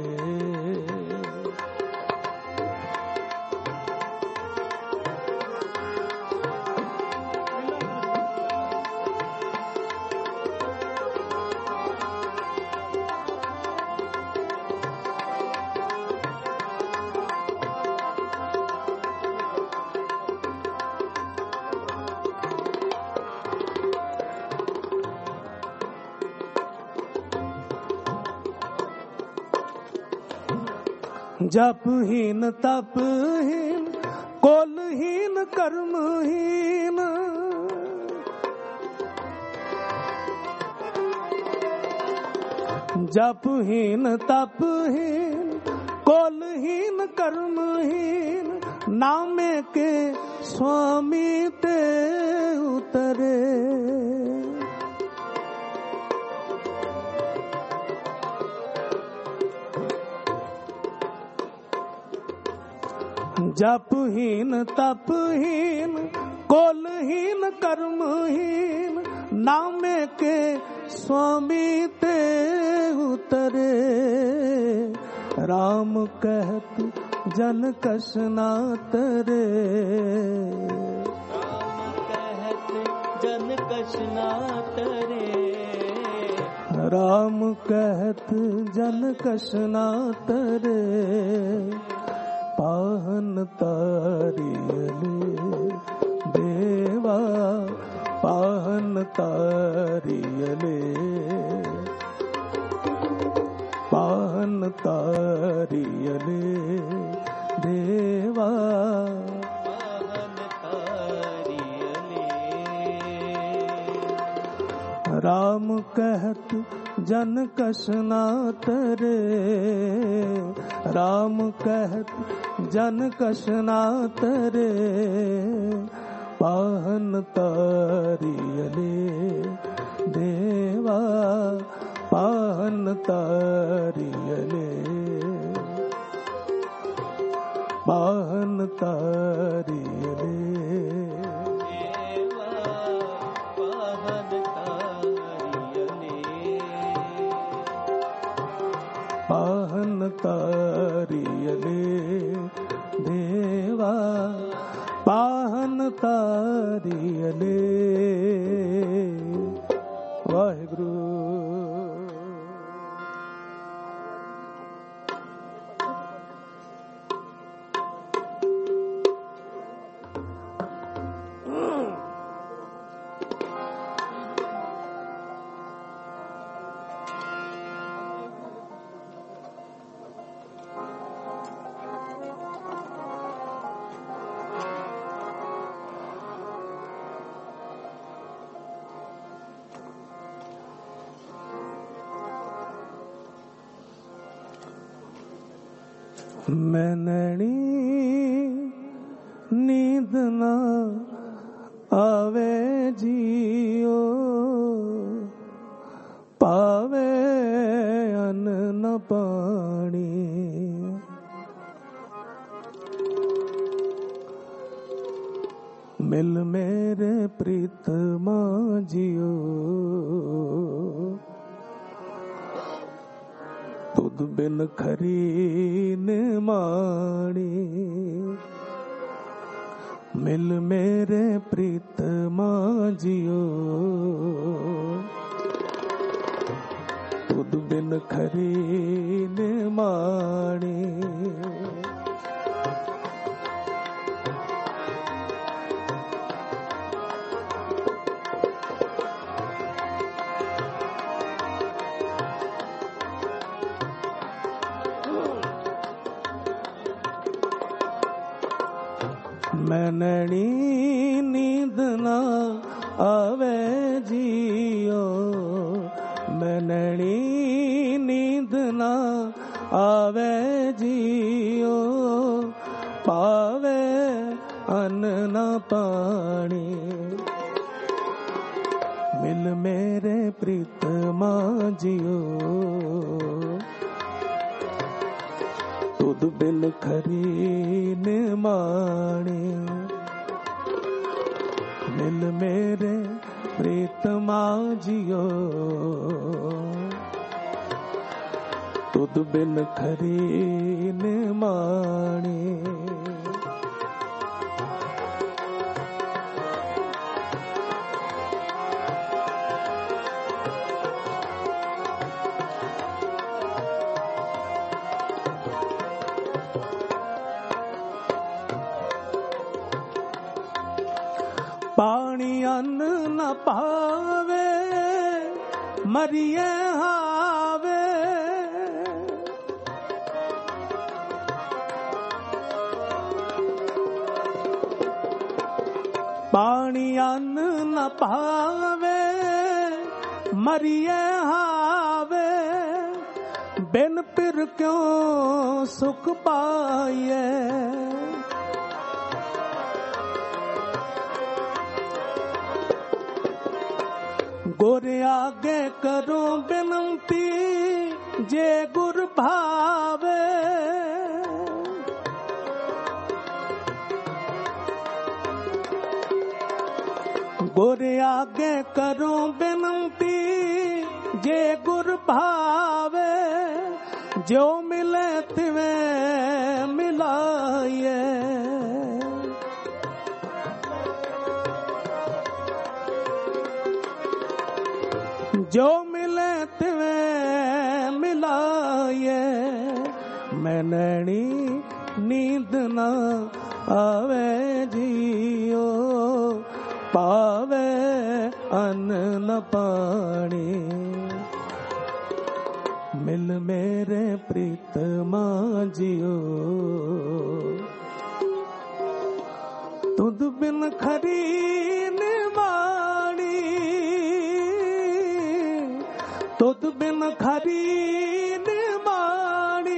जपहीन तपहीन कोलहीन कर्महीन, जपहीन तपहीन कोलहीन कर्महीन। नामे के स्वामी ते उतरे, जपहीन तपहीन कोलहीन कर्महीन। नामे के स्वामी ते उतरे। राम कहत जन कस ना तरे, राम कहत जन कस ना तरे। राम कहत जन कस ना तरे। पाहन तारियले देवा, पाहन तारियले, पाहन तारियले देवा, पाहन तारियले। राम कहत जन कस ना तरे, राम कहत जन कस ना तरे। पाहन तारियले देवा, पाहन तारियले, पाहन तारियले। पाहन तारियले देवा, पाहन तारियले। वाहिगुरु। मैं नैनी नींद ना आवे जियो, पावे अन्न न पानी। मिल मेरे प्रीतमा जियो, तुद बिन खरी निमाणी। मिल मेरे प्रीतमा जियो, तुद बिन खरी निमाणी। मैं नैनी नींद ना आवे जियो, मैं नैनी नींद ना आवे जियो, पावे अन्न ना पानी, मिल मेरे प्रीतमा जियो, तुद बिल खरी निमाणी, मिल मेरे प्रीतमा जियो, तुद बिल खरी निमाणी। पानी अन्न न पावे मरिए हावे, पानी अन्न न पावे मरिए हावे, बिन पिर क्यों सुख पाइए, गोरे आगे करो बिनती जे गुर भावे, गोरे आगे करो बिनती जे गुर भावे, जो मिले तिवे मिलाइए, जो मिले तिवे मिलाइए, मैं नैनी नींद ना आवे जियो, पावे अन्न न पानी, मिल मेरे प्रीतमा जियो, तुद बिन खरी निमाणी, तुद बिन खरी निमाणी,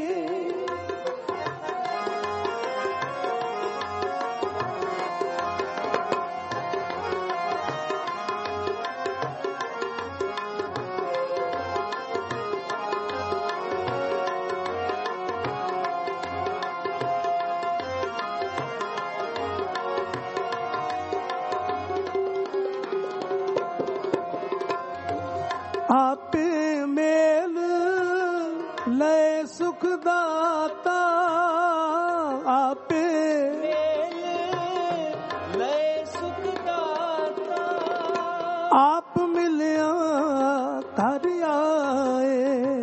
आपे मेल लय सुख दाता, आपे मेल लय सुख दाता, आप मिलिया घर आए,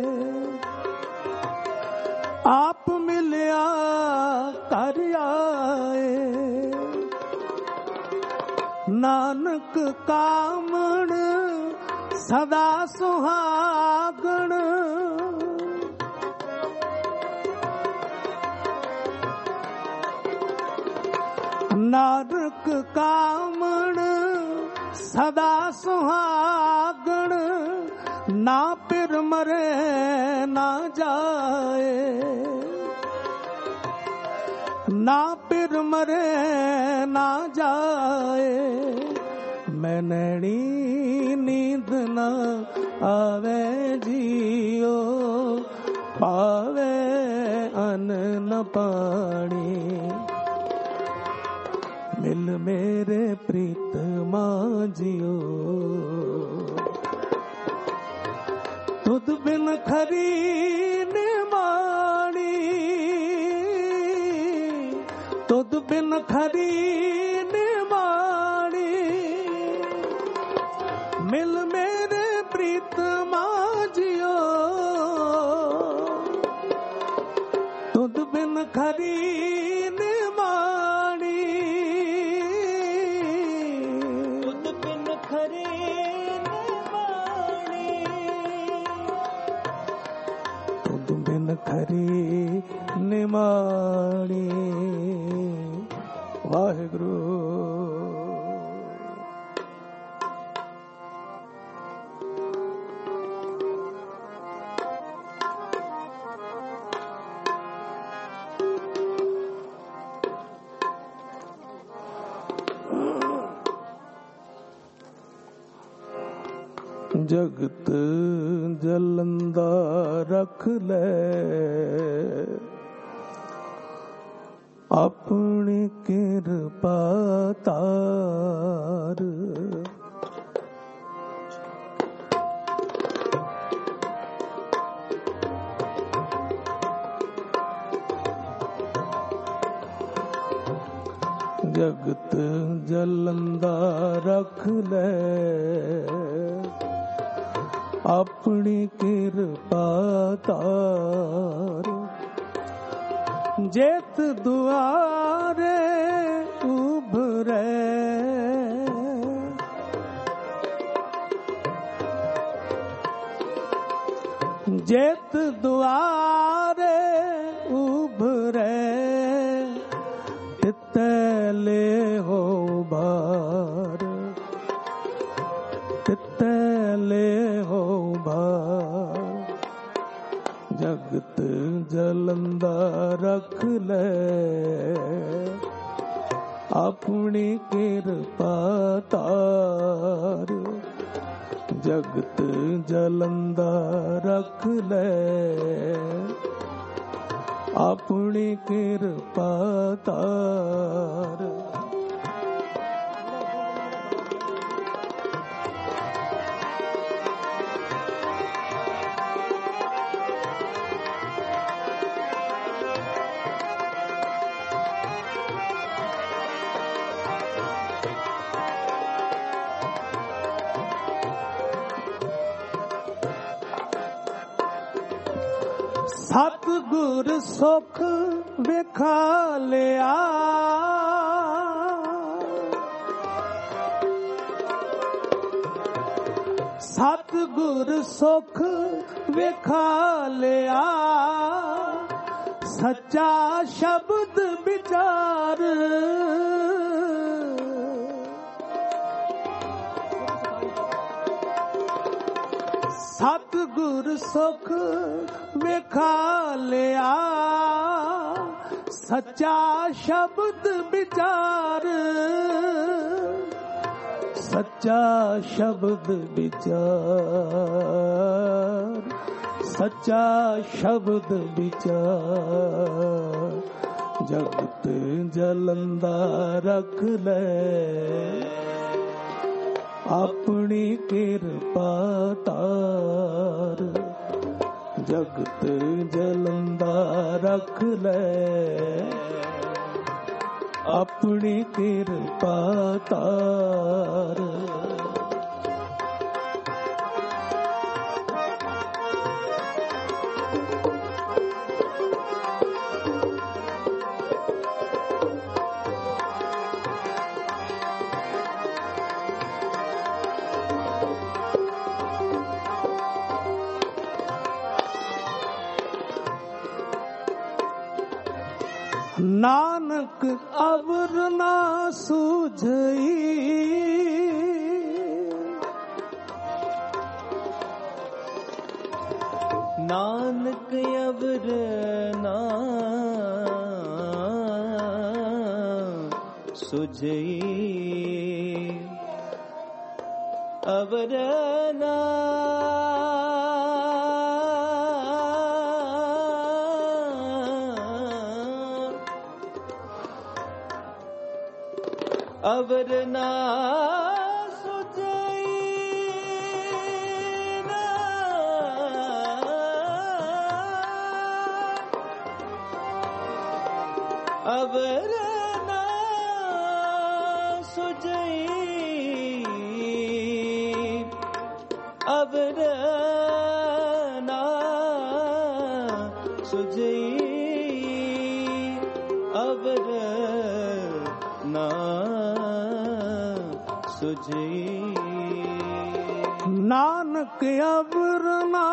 आप मिलिया घर आए, नानक कामण सदा सुहागण, नानक कामण सदा सुहागण, ना पिर मरे ना जाए, ना पिर मरे ना जाए, मैं नैनी नींद ना आवे जियो, पावे अन्न न पानी, मिल मेरे प्रीतमा जियो, तुद बिन खरी निमाणी, तुद बिन खरी निमाणी, मिल मेरे प्रीतमा जियो, तुद बिन खरी निमाणी, तुद बिन खरी निमाणी, तुद बिन खरी निमाणी। ਵਾਹਿਗੁਰੂ। ਜਗਤ ਜਲੰਦਾ ਰਖ ਲੈ, ਆਪਣੀ ਕਿਰਪਾ ਤਾਰ। ਜਗਤ ਜਲੰਦਾ ਰਖ ਲੈ, ਆਪਣੀ ਕਿਰਪਾ ਤਾਰ। ਜੇਤ ਦੁਆਰੇ ਉਭਰੇ, ਜੇਤ ਦੁਆਰੇ ਉਭਰੇ, ਤਿੱਤੇ ਲੈ ਹੋ ਬਾਰ, ਤਿੱਤੇ ਲੈ ਹੋ ਬਾਰ। ਜਗਤ ਜਲੰਦਾ ਰਖ ਲੈ, ਆਪਣੀ ਕਿਰਪਾ ਤਾਰ। ਜਗਤ ਜਲੰਦਾ ਰਖ ਲੈ, ਆਪਣੀ ਕਿਰਪਾ ਤਾਰ। ਸਤਿਗੁਰ ਸੁਖ ਵੇਖਾ ਲਿਆ, ਸਤਿਗੁਰ ਸੁਖ ਵੇਖਾ ਲਿਆ। ਸੱਚਾ ਸ਼ਬਦ ਵਿਚਾਰ, ਸਤਿਗੁਰ ਸੁਖ ਵੇਖਾ ਲਿਆ। ਸੱਚਾ ਸ਼ਬਦ ਵਿਚਾਰ, ਸੱਚਾ ਸ਼ਬਦ ਵਿਚਾਰ, ਸੱਚਾ ਸ਼ਬਦ ਵਿਚਾਰ। ਜਗਤ ਜਲੰਦਾ ਰਖ ਲੈ, ਆਪਣੀ ਕਿਰਪਾ ਤਾਰ। ਜਗਤ ਜਲੰਦਾ ਰਖ ਲੈ, ਆਪਣੀ ਕਿਰਪਾ ਤਾਰ। ਨਾਨਕ ਅਵਰ ਨਾ ਸੂਝਈ, ਨਾਨਕ ਅਵਰ ਨਾ ਸੁਝਈ, ਅਵਰ ਨਾ ਅਵਰ ਨਾ ਸੁਝਈ, ਅਵਰ ਨਾ ਸੁਝਈ, ਅਵਰ ਨਾ ਸੁਝਈ, ਅਵਰ ਨਾ ਸੁਝਈ। ਨਾਨਕ ਅਵਰ ਨਾ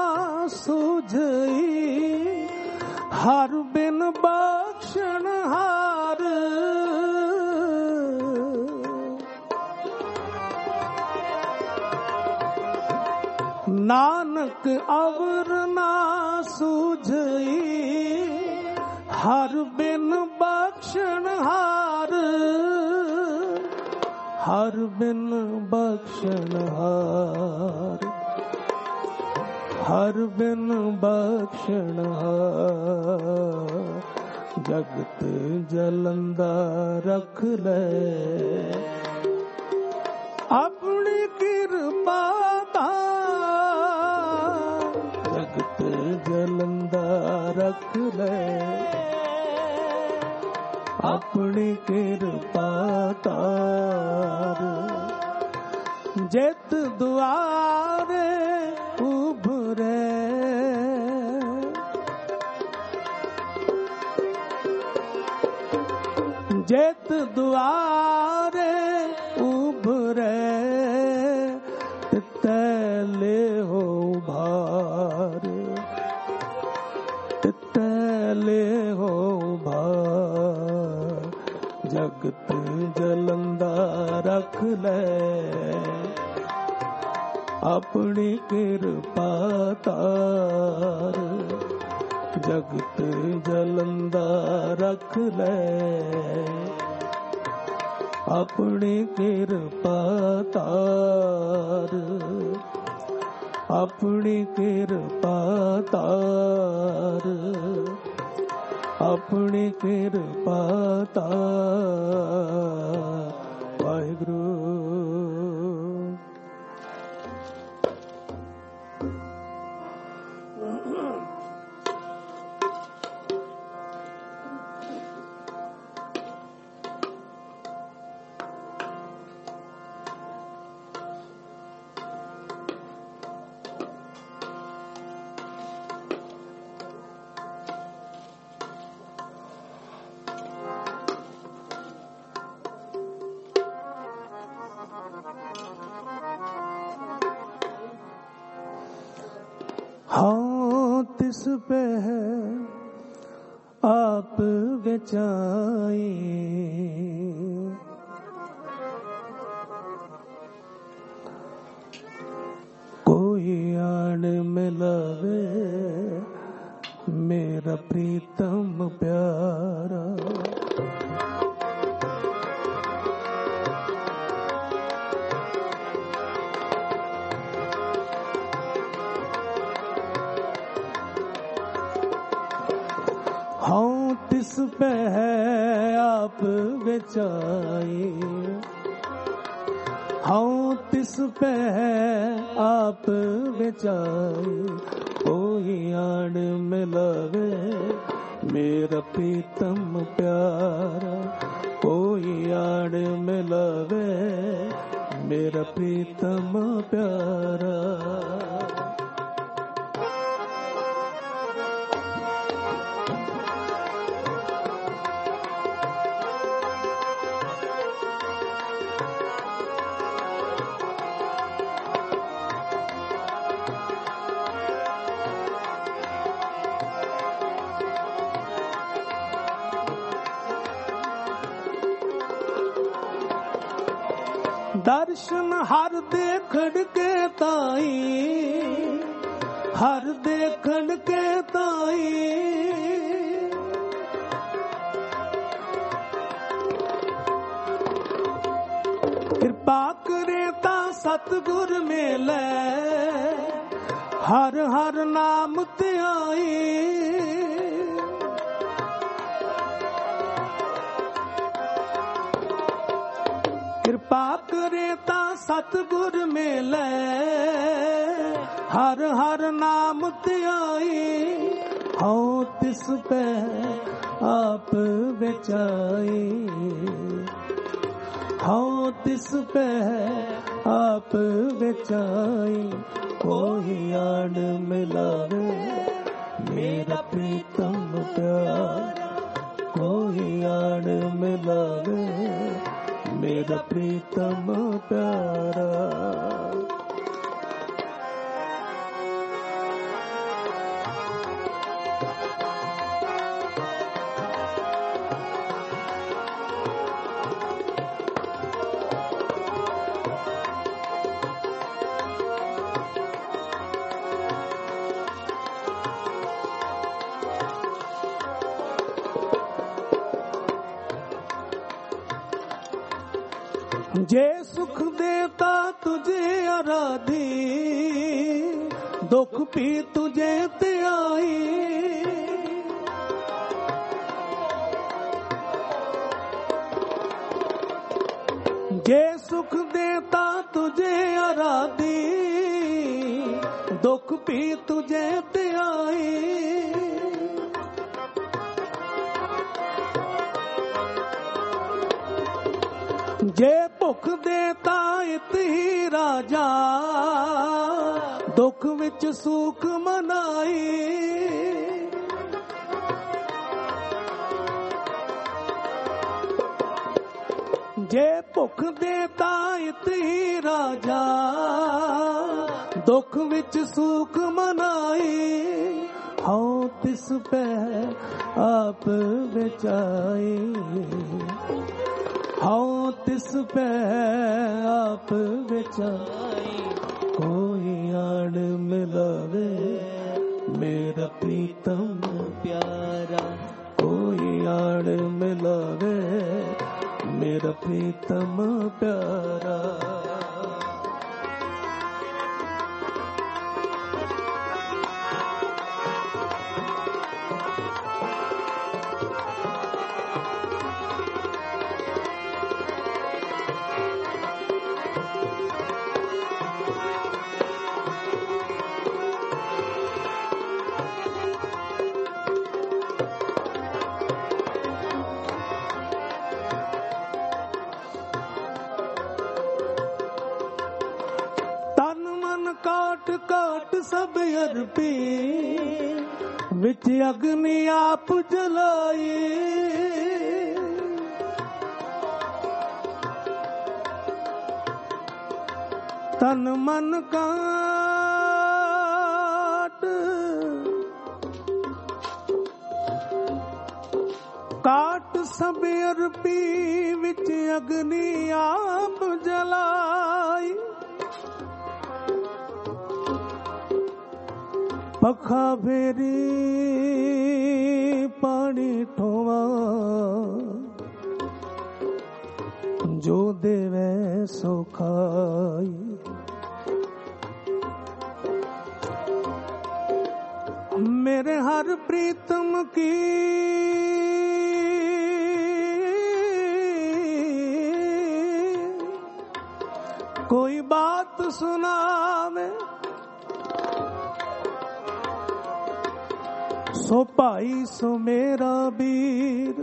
ਸੁਝਈ, ਹਰ ਬਿਨ ਬਖਸ਼ਣ ਹਾਰ। नानक अवर ना सूझई हर बिन बख्शण हार हर बिन बख्शण हार हर बिन बख्शण हार जगत जलंदा रख ले अपनी कृपा जगत जलंदा रख ले अपनी कृपा तार जित दुआरे उभरे जित दुआरे उभरे तैले हो भार तैले हो भार जगत जलंदा रख ले अपनी कृपा तार जगत जलंदा रख ले अपनी कृपा तार अपनी कृपा तार अपनी कृपा तार वाहिगुरु। हाँ तिस पे है आप बेचाई कोई आन मिलावे मेरा प्रीतम प्यारा हाँ तिस पे है आप बेचाई हाँ तिस पे है आप बेचाई कोई आड़ मिलावे मेरा प्रीतम प्यारा कोई आड़ मिलावे मेरा प्रीतम प्यारा दर्शन हर देखड़ के ताई हर देखड़ के ताई कृपा करे ता सतगुर मेले हर हर नाम ते आई कृपा करे ता सतगुर मेले हर हर नाम त्याई हाँ तिस पे आप बेचाई हाँ तिस पे आप बेचाई कोई आड़ मिलावे मेरा प्रीतम प्यार कोई आड़ मिलावे मेरा प्रीतम प्यारा जे सुख देता तुझे आराधी, दुख भी तुझे ते आई। जे सुख देता तुझे आराधी, दुख भी तुझे ते आई। जे भुख देता इत ही राजा, दुख विच सुख मनाई। जे भुख देता इत ही राजा, दुख विच सुख मनाई। हाँ तिस पे आप बेचाई, हाँ तिस पे आप बेचाई। कोई आड़ मिलावे मेरा प्रीतम प्यारा, कोई आड़ मिलावे मेरा प्रीतम प्यारा। काट काट सब अर्पी, विच अग्नि आप जलाई। तन मन काट काट सब अर्पी, विच अग्नि आप जलाई। पखा फेरी पानी ठोवा, जो देवे सो खाई। मेरे हर प्रीतम की कोई बात सुनावे, सो भाई सो मेरा वीर।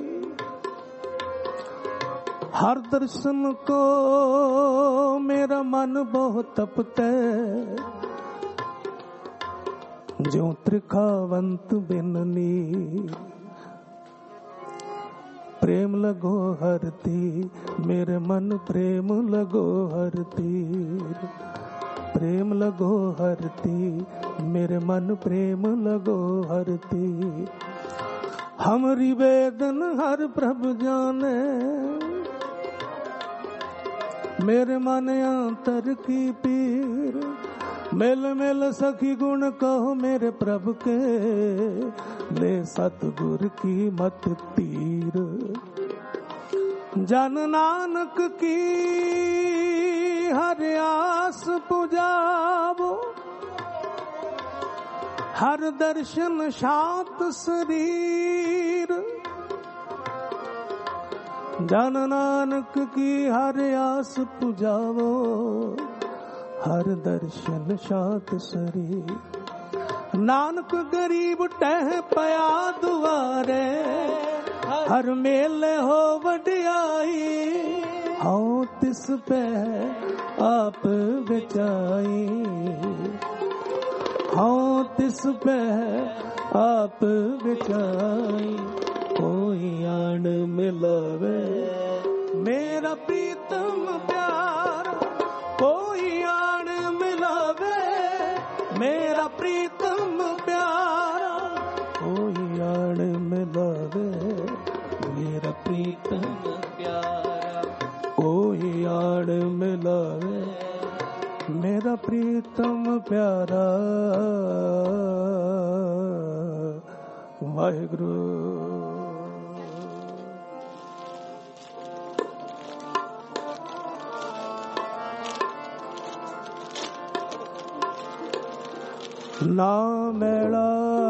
हर दर्शन को मेरा मन बहुत तपते, जो त्रिखावंत बिन नीर। प्रेम लगो हरती मेरे मन, प्रेम लगो हरती। प्रेम लगो हरती मेरे मन, प्रेम लगो हरती। हमरी वेदन हर प्रभु जाने, मेरे मन अंतर की पीर। मेल मेल सखी गुण कहो मेरे प्रभु के, ले सतगुर की मत तीर। जन नानक की हर आस पुजावो, हर दर्शन शांत शरीर। जन नानक की हर आस पुजावो, हर दर्शन शांत शरीर। नानक गरीब टह पया दुआरे, हर मेले हो वडियाई। हाँ तिस पे आप बेचाई, हाँ तिस पे आप बेचाई। कोई आन मिलावे मेरा प्रीतम प्यारा, कोई आन मिलावे मेरा प्रीतम प्यारा। कोई आन मिलावे मेरा प्रीतम प्यारा, कोई आन मिलावे मेरा प्रीतम प्यारा। वाहिगुरु। ਨਾ ਮੈਲਾ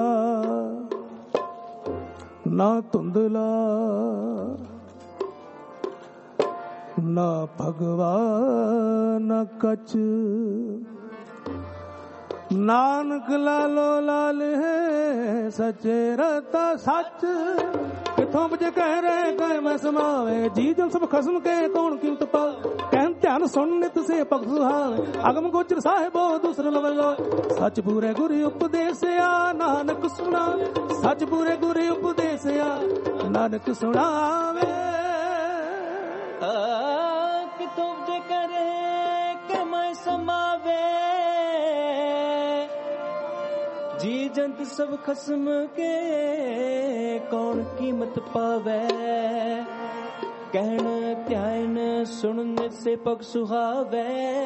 ਨਾ ਧੁੰਦਲਾ ਨਾ ਭਗਵਾ ਨਾ ਕਚ ਨਾਨਕ ਲਾਲੋ ਲਾਲ ਹੈ ਸੱਚੇ ਰਤਾ ਸੱਚ ਕਿਥੋਂ ਬਜੇ ਕਹਿ ਰਹੇ ਕਹਿ ਮੈਂ ਸਮਾਵੇ ਜੀ ਜਨ ਸਭ ਖਸਮ ਕੇ ਕੌਣ ਕੀਮਤ ਪਾ ਕਹਿਣ ਧਿਆਨ ਸੁਣ ਨਿਤ ਸੇ ਭਗਤ ਸੁਹਾਵੇ ਅਗਮ ਗੋਚਰ ਸਾਹਿਬੋ ਦੂਸਰ ਲਵਲੋ ਸੱਚ ਪੂਰੇ ਗੁਰੂ ਉਪਦੇਸਿਆ ਨਾਨਕ ਸੁਣਾ ਸੱਚ ਪੂਰੇ ਗੁਰੂ ਉਪਦੇਸਿਆ ਨਾਨਕ ਸੁਣਾਵੇ ਕਿਥੋਂ ਬਜੇ ਕਰੇ ਕਿ ਮੈਂ ਸਮਾਵੇ ਜੀ ਜੰਤ ਸਭ ਖਸਮ ਕੇ ਕੌਣ ਕੀਮਤ ਪਾਵੇ ਕਹਿਣ ਧਿਆਨ ਸੁਣਨ ਸੇ ਪਗ ਸੁਹਾਵੇ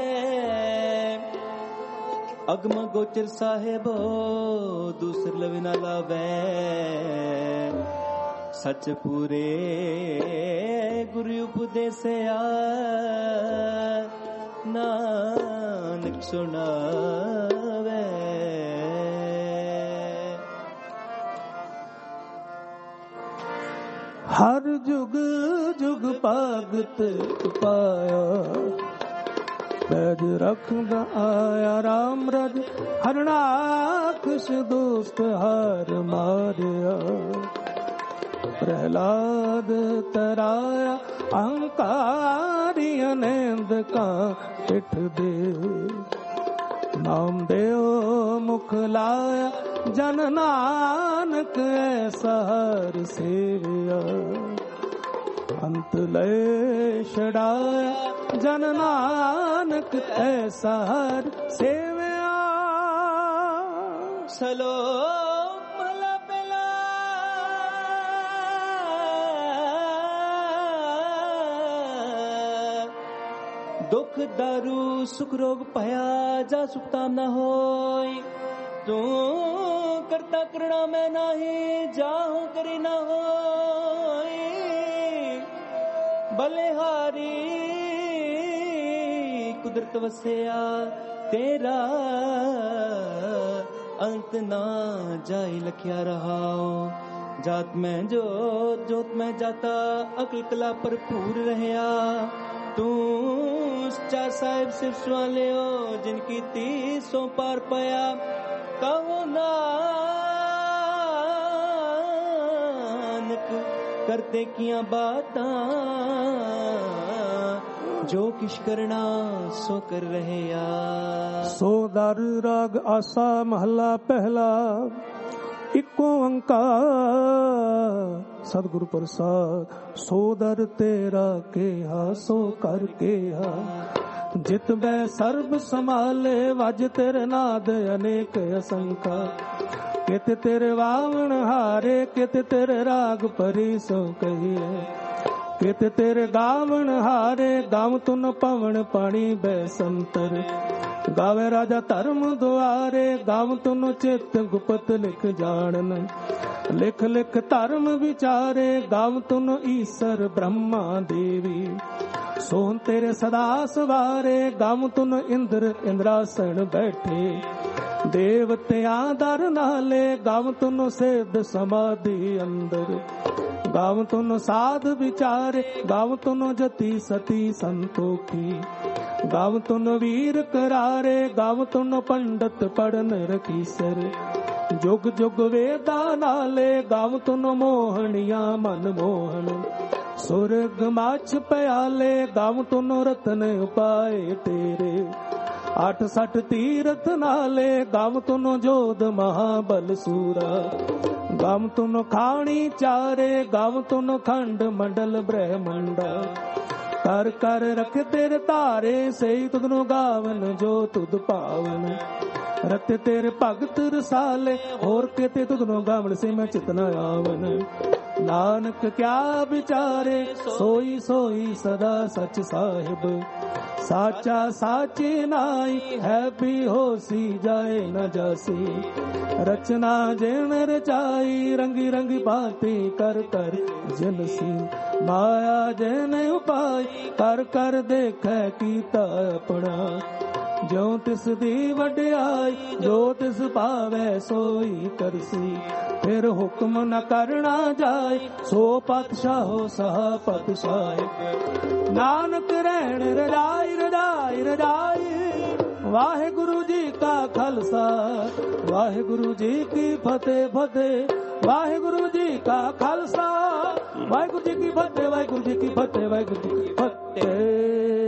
ਅਗਮ ਗੋਚਰ ਸਾਹਿਬੋ ਦੂਸਰ ਲਵ ਨਾ ਲਾਵੇ ਸੱਚ ਪੂਰੇ ਗੁਰੂ ਉਪਦੇਸਿਆ ਨਾਨਕ ਸੁਣਾਵੇ ਹਰ ਜੁਗ ਜੁਗ ਭਗਤ ਪਾਇਆ ਪੈਜ ਰੱਖਦਾ ਆਇਆ ਰਾਮ ਰਜ ਹਰਨਾਖਸ਼ ਦੋਸਤ ਹਰ ਮਾਰਿਆ ਪ੍ਰਹਿਲਾਦ ਤਰਾਇਆ ਅਹੰਕਾਰੀ ਅਨੰਦ ਕਾ ਪਿੱਠ ਦੇ ਨਾਮ ਦੇਉ ਮੁਖ ਲਾਇਆ ਜਨ ਨਾਨਕ ਐਸਾ ਹਰ ਸੇਵਿਆ ਅੰਤ ਲੈ ਛੜਾਇਆ ਜਨ ਨਾਨਕ ਐਸਾ ਹਰ ਸੇਵਿਆ ਸਲੋ ਦੁਖ ਦਾਰੂ ਸੁਖ ਰੋਗ ਭਇਆ ਜਾ ਸੁਖਤਾ ਨਾ ਹੋਈ ਤੂੰ ਕਰਤਾ ਕਰਣਾ ਮੈਂ ਨਹੀਂ ਜਾਹੂ ਕਰੀ ਨਾ ਹੋਈ ਬਲਿਹਾਰੀ ਕੁਦਰਤ ਵਸਿਆ ਤੇਰਾ ਅੰਤ ਨਾ ਜਾਈ ਲਖਿਆ ਰਹਾਓ ਜਾਤ ਮੈਂ ਜੋਤ ਜੋਤ ਮੈਂ ਜਾਤਾ ਅਕਲ ਕਲਾ ਭਰਪੂਰ ਰਹਿਆ ਤੂੰ ਸੱਚਾ ਸਾਹਿਬ ਸਿਰ ਸਵਾਲਿਓ ਜਿਨ ਕੀਤੀ ਸੋ ਪਾਰ ਪਿਆ ਕਹੋ ਨਾਨਕ ਕਰਤੇ ਕੀਆਂ ਬਾਤਾਂ ਜੋ ਕਿਛ ਕਰਨਾ ਸੋ ਕਰ ਰਹਿਆ ਸੋ ਦਰ ਰਾਗ ਆਸਾ ਮਹਲਾ ਪਹਿਲਾ ਇੱਕੋ ਓੰਕਾਰ ਸਤਿਗੁਰ ਪ੍ਰਸਾਦ ਸੋ ਦਰ ਤੇਰਾ ਕਿਹਾ ਸੋ ਕਰ ਕਿਹਾ ਜਿਤ ਬੈ ਸਰਬ ਸੰਭਾਲੇ ਵਜ ਤੇਰੇ ਨਾਦ ਅਨੇਕ ਅਸੰਖਾ ਕਿਤ ਤੇਰੇ ਵਾਵਣ ਹਾਰੇ ਕਿਤ ਤੇਰੇ ਰਾਗ ਪਰੀ ਸੋ ਕਹੀਏ ਕਿਤ ਤੇਰੇ ਗਾਵਣ ਹਾਰੇ ਗਾਵ ਤੁਨ ਪਵਨ ਪਾਣੀ ਬੈ ਸੰਤਰ ਗਾਵੇ ਰਾਜਾ ਧਰਮ ਦੁਆਰੇ ਗਾਵ ਤੁਨ ਚਿਤ ਗੁਪਤ ਲਿਖ ਜਾਣਨ ਲਿਖ ਲਿਖ ਧਰਮ ਵਿਚਾਰੇ ਗਾਵ ਤੁਨ ਈਸਰ ਬ੍ਰਹਮਾ ਦੇਵੀ ਸੋਹਣ ਤੇਰੇ ਸਦਾ ਸਵਾਰੇ ਗਾਵ ਤੁਨ ਇੰਦਰ ਇੰਦਰਾਸਣ ਬੈਠੇ ਦੇਵਤਿਆਂ ਦਰ ਨਾਲੇ ਗਾਵ ਤੁਨ ਸਿੱਧ ਸਮਾਧੀ ਅੰਦਰ ਗਾਵ ਤੁਨ ਸਾਧ ਵਿਚਾਰੇ ਗਾਵ ਤੁਨ ਜਤੀ ਸਤੀ ਸੰਤੋਖੀ ਗਾਵ ਤੁਨ ਵੀਰ ਕਰਾਰੇ ਗਾਵ ਤੁਨ ਪੰਡਤ ਪੜਨ ਰਖੀਸਰ ਜੁਗ ਜੁਗ ਵੇਦਾਂ ਨਾਲੇ ਗਾਵ ਤੁਨ ਮੋਹਣੀਆਂ ਮਨ ਮੋਹਣ ਸੁਰਗ ਮਾਛ ਪਿਆਲੇ ਗਾਵ ਤੁਨ ਰਤਨ ਉਪਾਏ ਤੇਰੇ ਅੱਠ ਸੱਠ ਤੀਰਥ ਨਾਲੇ ਗਾਵ ਤੁਨ ਜੋਧ ਮਹਾਬਲ ਸੂਰਾ ਗਾਵ ਤੁਨ ਖਾਣੀ ਚਾਰੇ ਗਾਵ ਤੁਨ ਖੰਡ ਮੰਡਲ ਬ੍ਰਹਮੰਡਾ ਕਰ ਕਰ ਰਖ ਤੇਰੇ ਧਾਰੇ ਸਹੀ ਤੁਧ ਨੂੰ ਗਾਵਨ ਜੋ ਤੁਧ ਭਾਵਨ ਰਤ ਤੇਰੇ ਭਗਤ ਰਸਾਲੇ ਹੋਰ ਕਿਤੇ ਤੁਧ ਨੂੰ ਗਾਵਨ ਸੇ ਮੈਂ ਚਿਤ ਨ ਆਵਨ ਨਾਨਕ ਕਿਆ ਵਿਚਾਰੇ ਸੋਈ ਸੋਈ ਸਦਾ ਸਚ ਸਾਹਿਬ ਸਾਚਾ ਸਾਚੀ ਨਾਈ ਹੈ ਵੀ ਹੋਸੀ ਜਾਏ ਨ ਜਾਸੀ ਰਚਨਾ ਜਿਨ ਰਚਾਈ ਰੰਗੀ ਰੰਗੀ ਭਾਂਤੀ ਕਰ ਕਰ ਜਨਸੀ ਮਾਇਆ ਜਿਨ ਉਪਾਈ ਕਰ ਕਰ ਦੇਖੈ ਕੀਤਾ ਆਪਣਾ ਜਿਉ ਤਿਸ ਦੀ ਵਡਿਆਈ, ਜੋ ਤਿਸ ਭਾਵੈ ਸੋਈ ਕਰਸੀ। ਫਿਰ ਹੁਕਮ ਨ ਕਰਨਾ ਜਾਏ, ਸੋ ਪਾਤਸ਼ਾਹੋ ਸਹਾ ਪਾਤਸ਼ਾਹ। ਨਾਨਕ ਰਹਿਣ ਰਜਾਈ ਰਜਾਈ ਰਜਾਈ। ਵਾਹਿਗੁਰੂ ਜੀ ਕਾ ਖਾਲਸਾ, ਵਾਹਿਗੁਰੂ ਜੀ ਕੀ ਫਤਿਹ ਫਤਿਹ। ਵਾਹਿਗੁਰੂ ਜੀ ਕਾ ਖਾਲਸਾ, ਵਾਹਿਗੁਰੂ ਜੀ ਕੀ ਫਤਿਹ, ਵਾਹਿਗੁਰੂ ਜੀ ਕੀ ਫਤਿਹ, ਵਾਹਿਗੁਰੂ ਜੀ ਕੀ ਫਤਿਹ।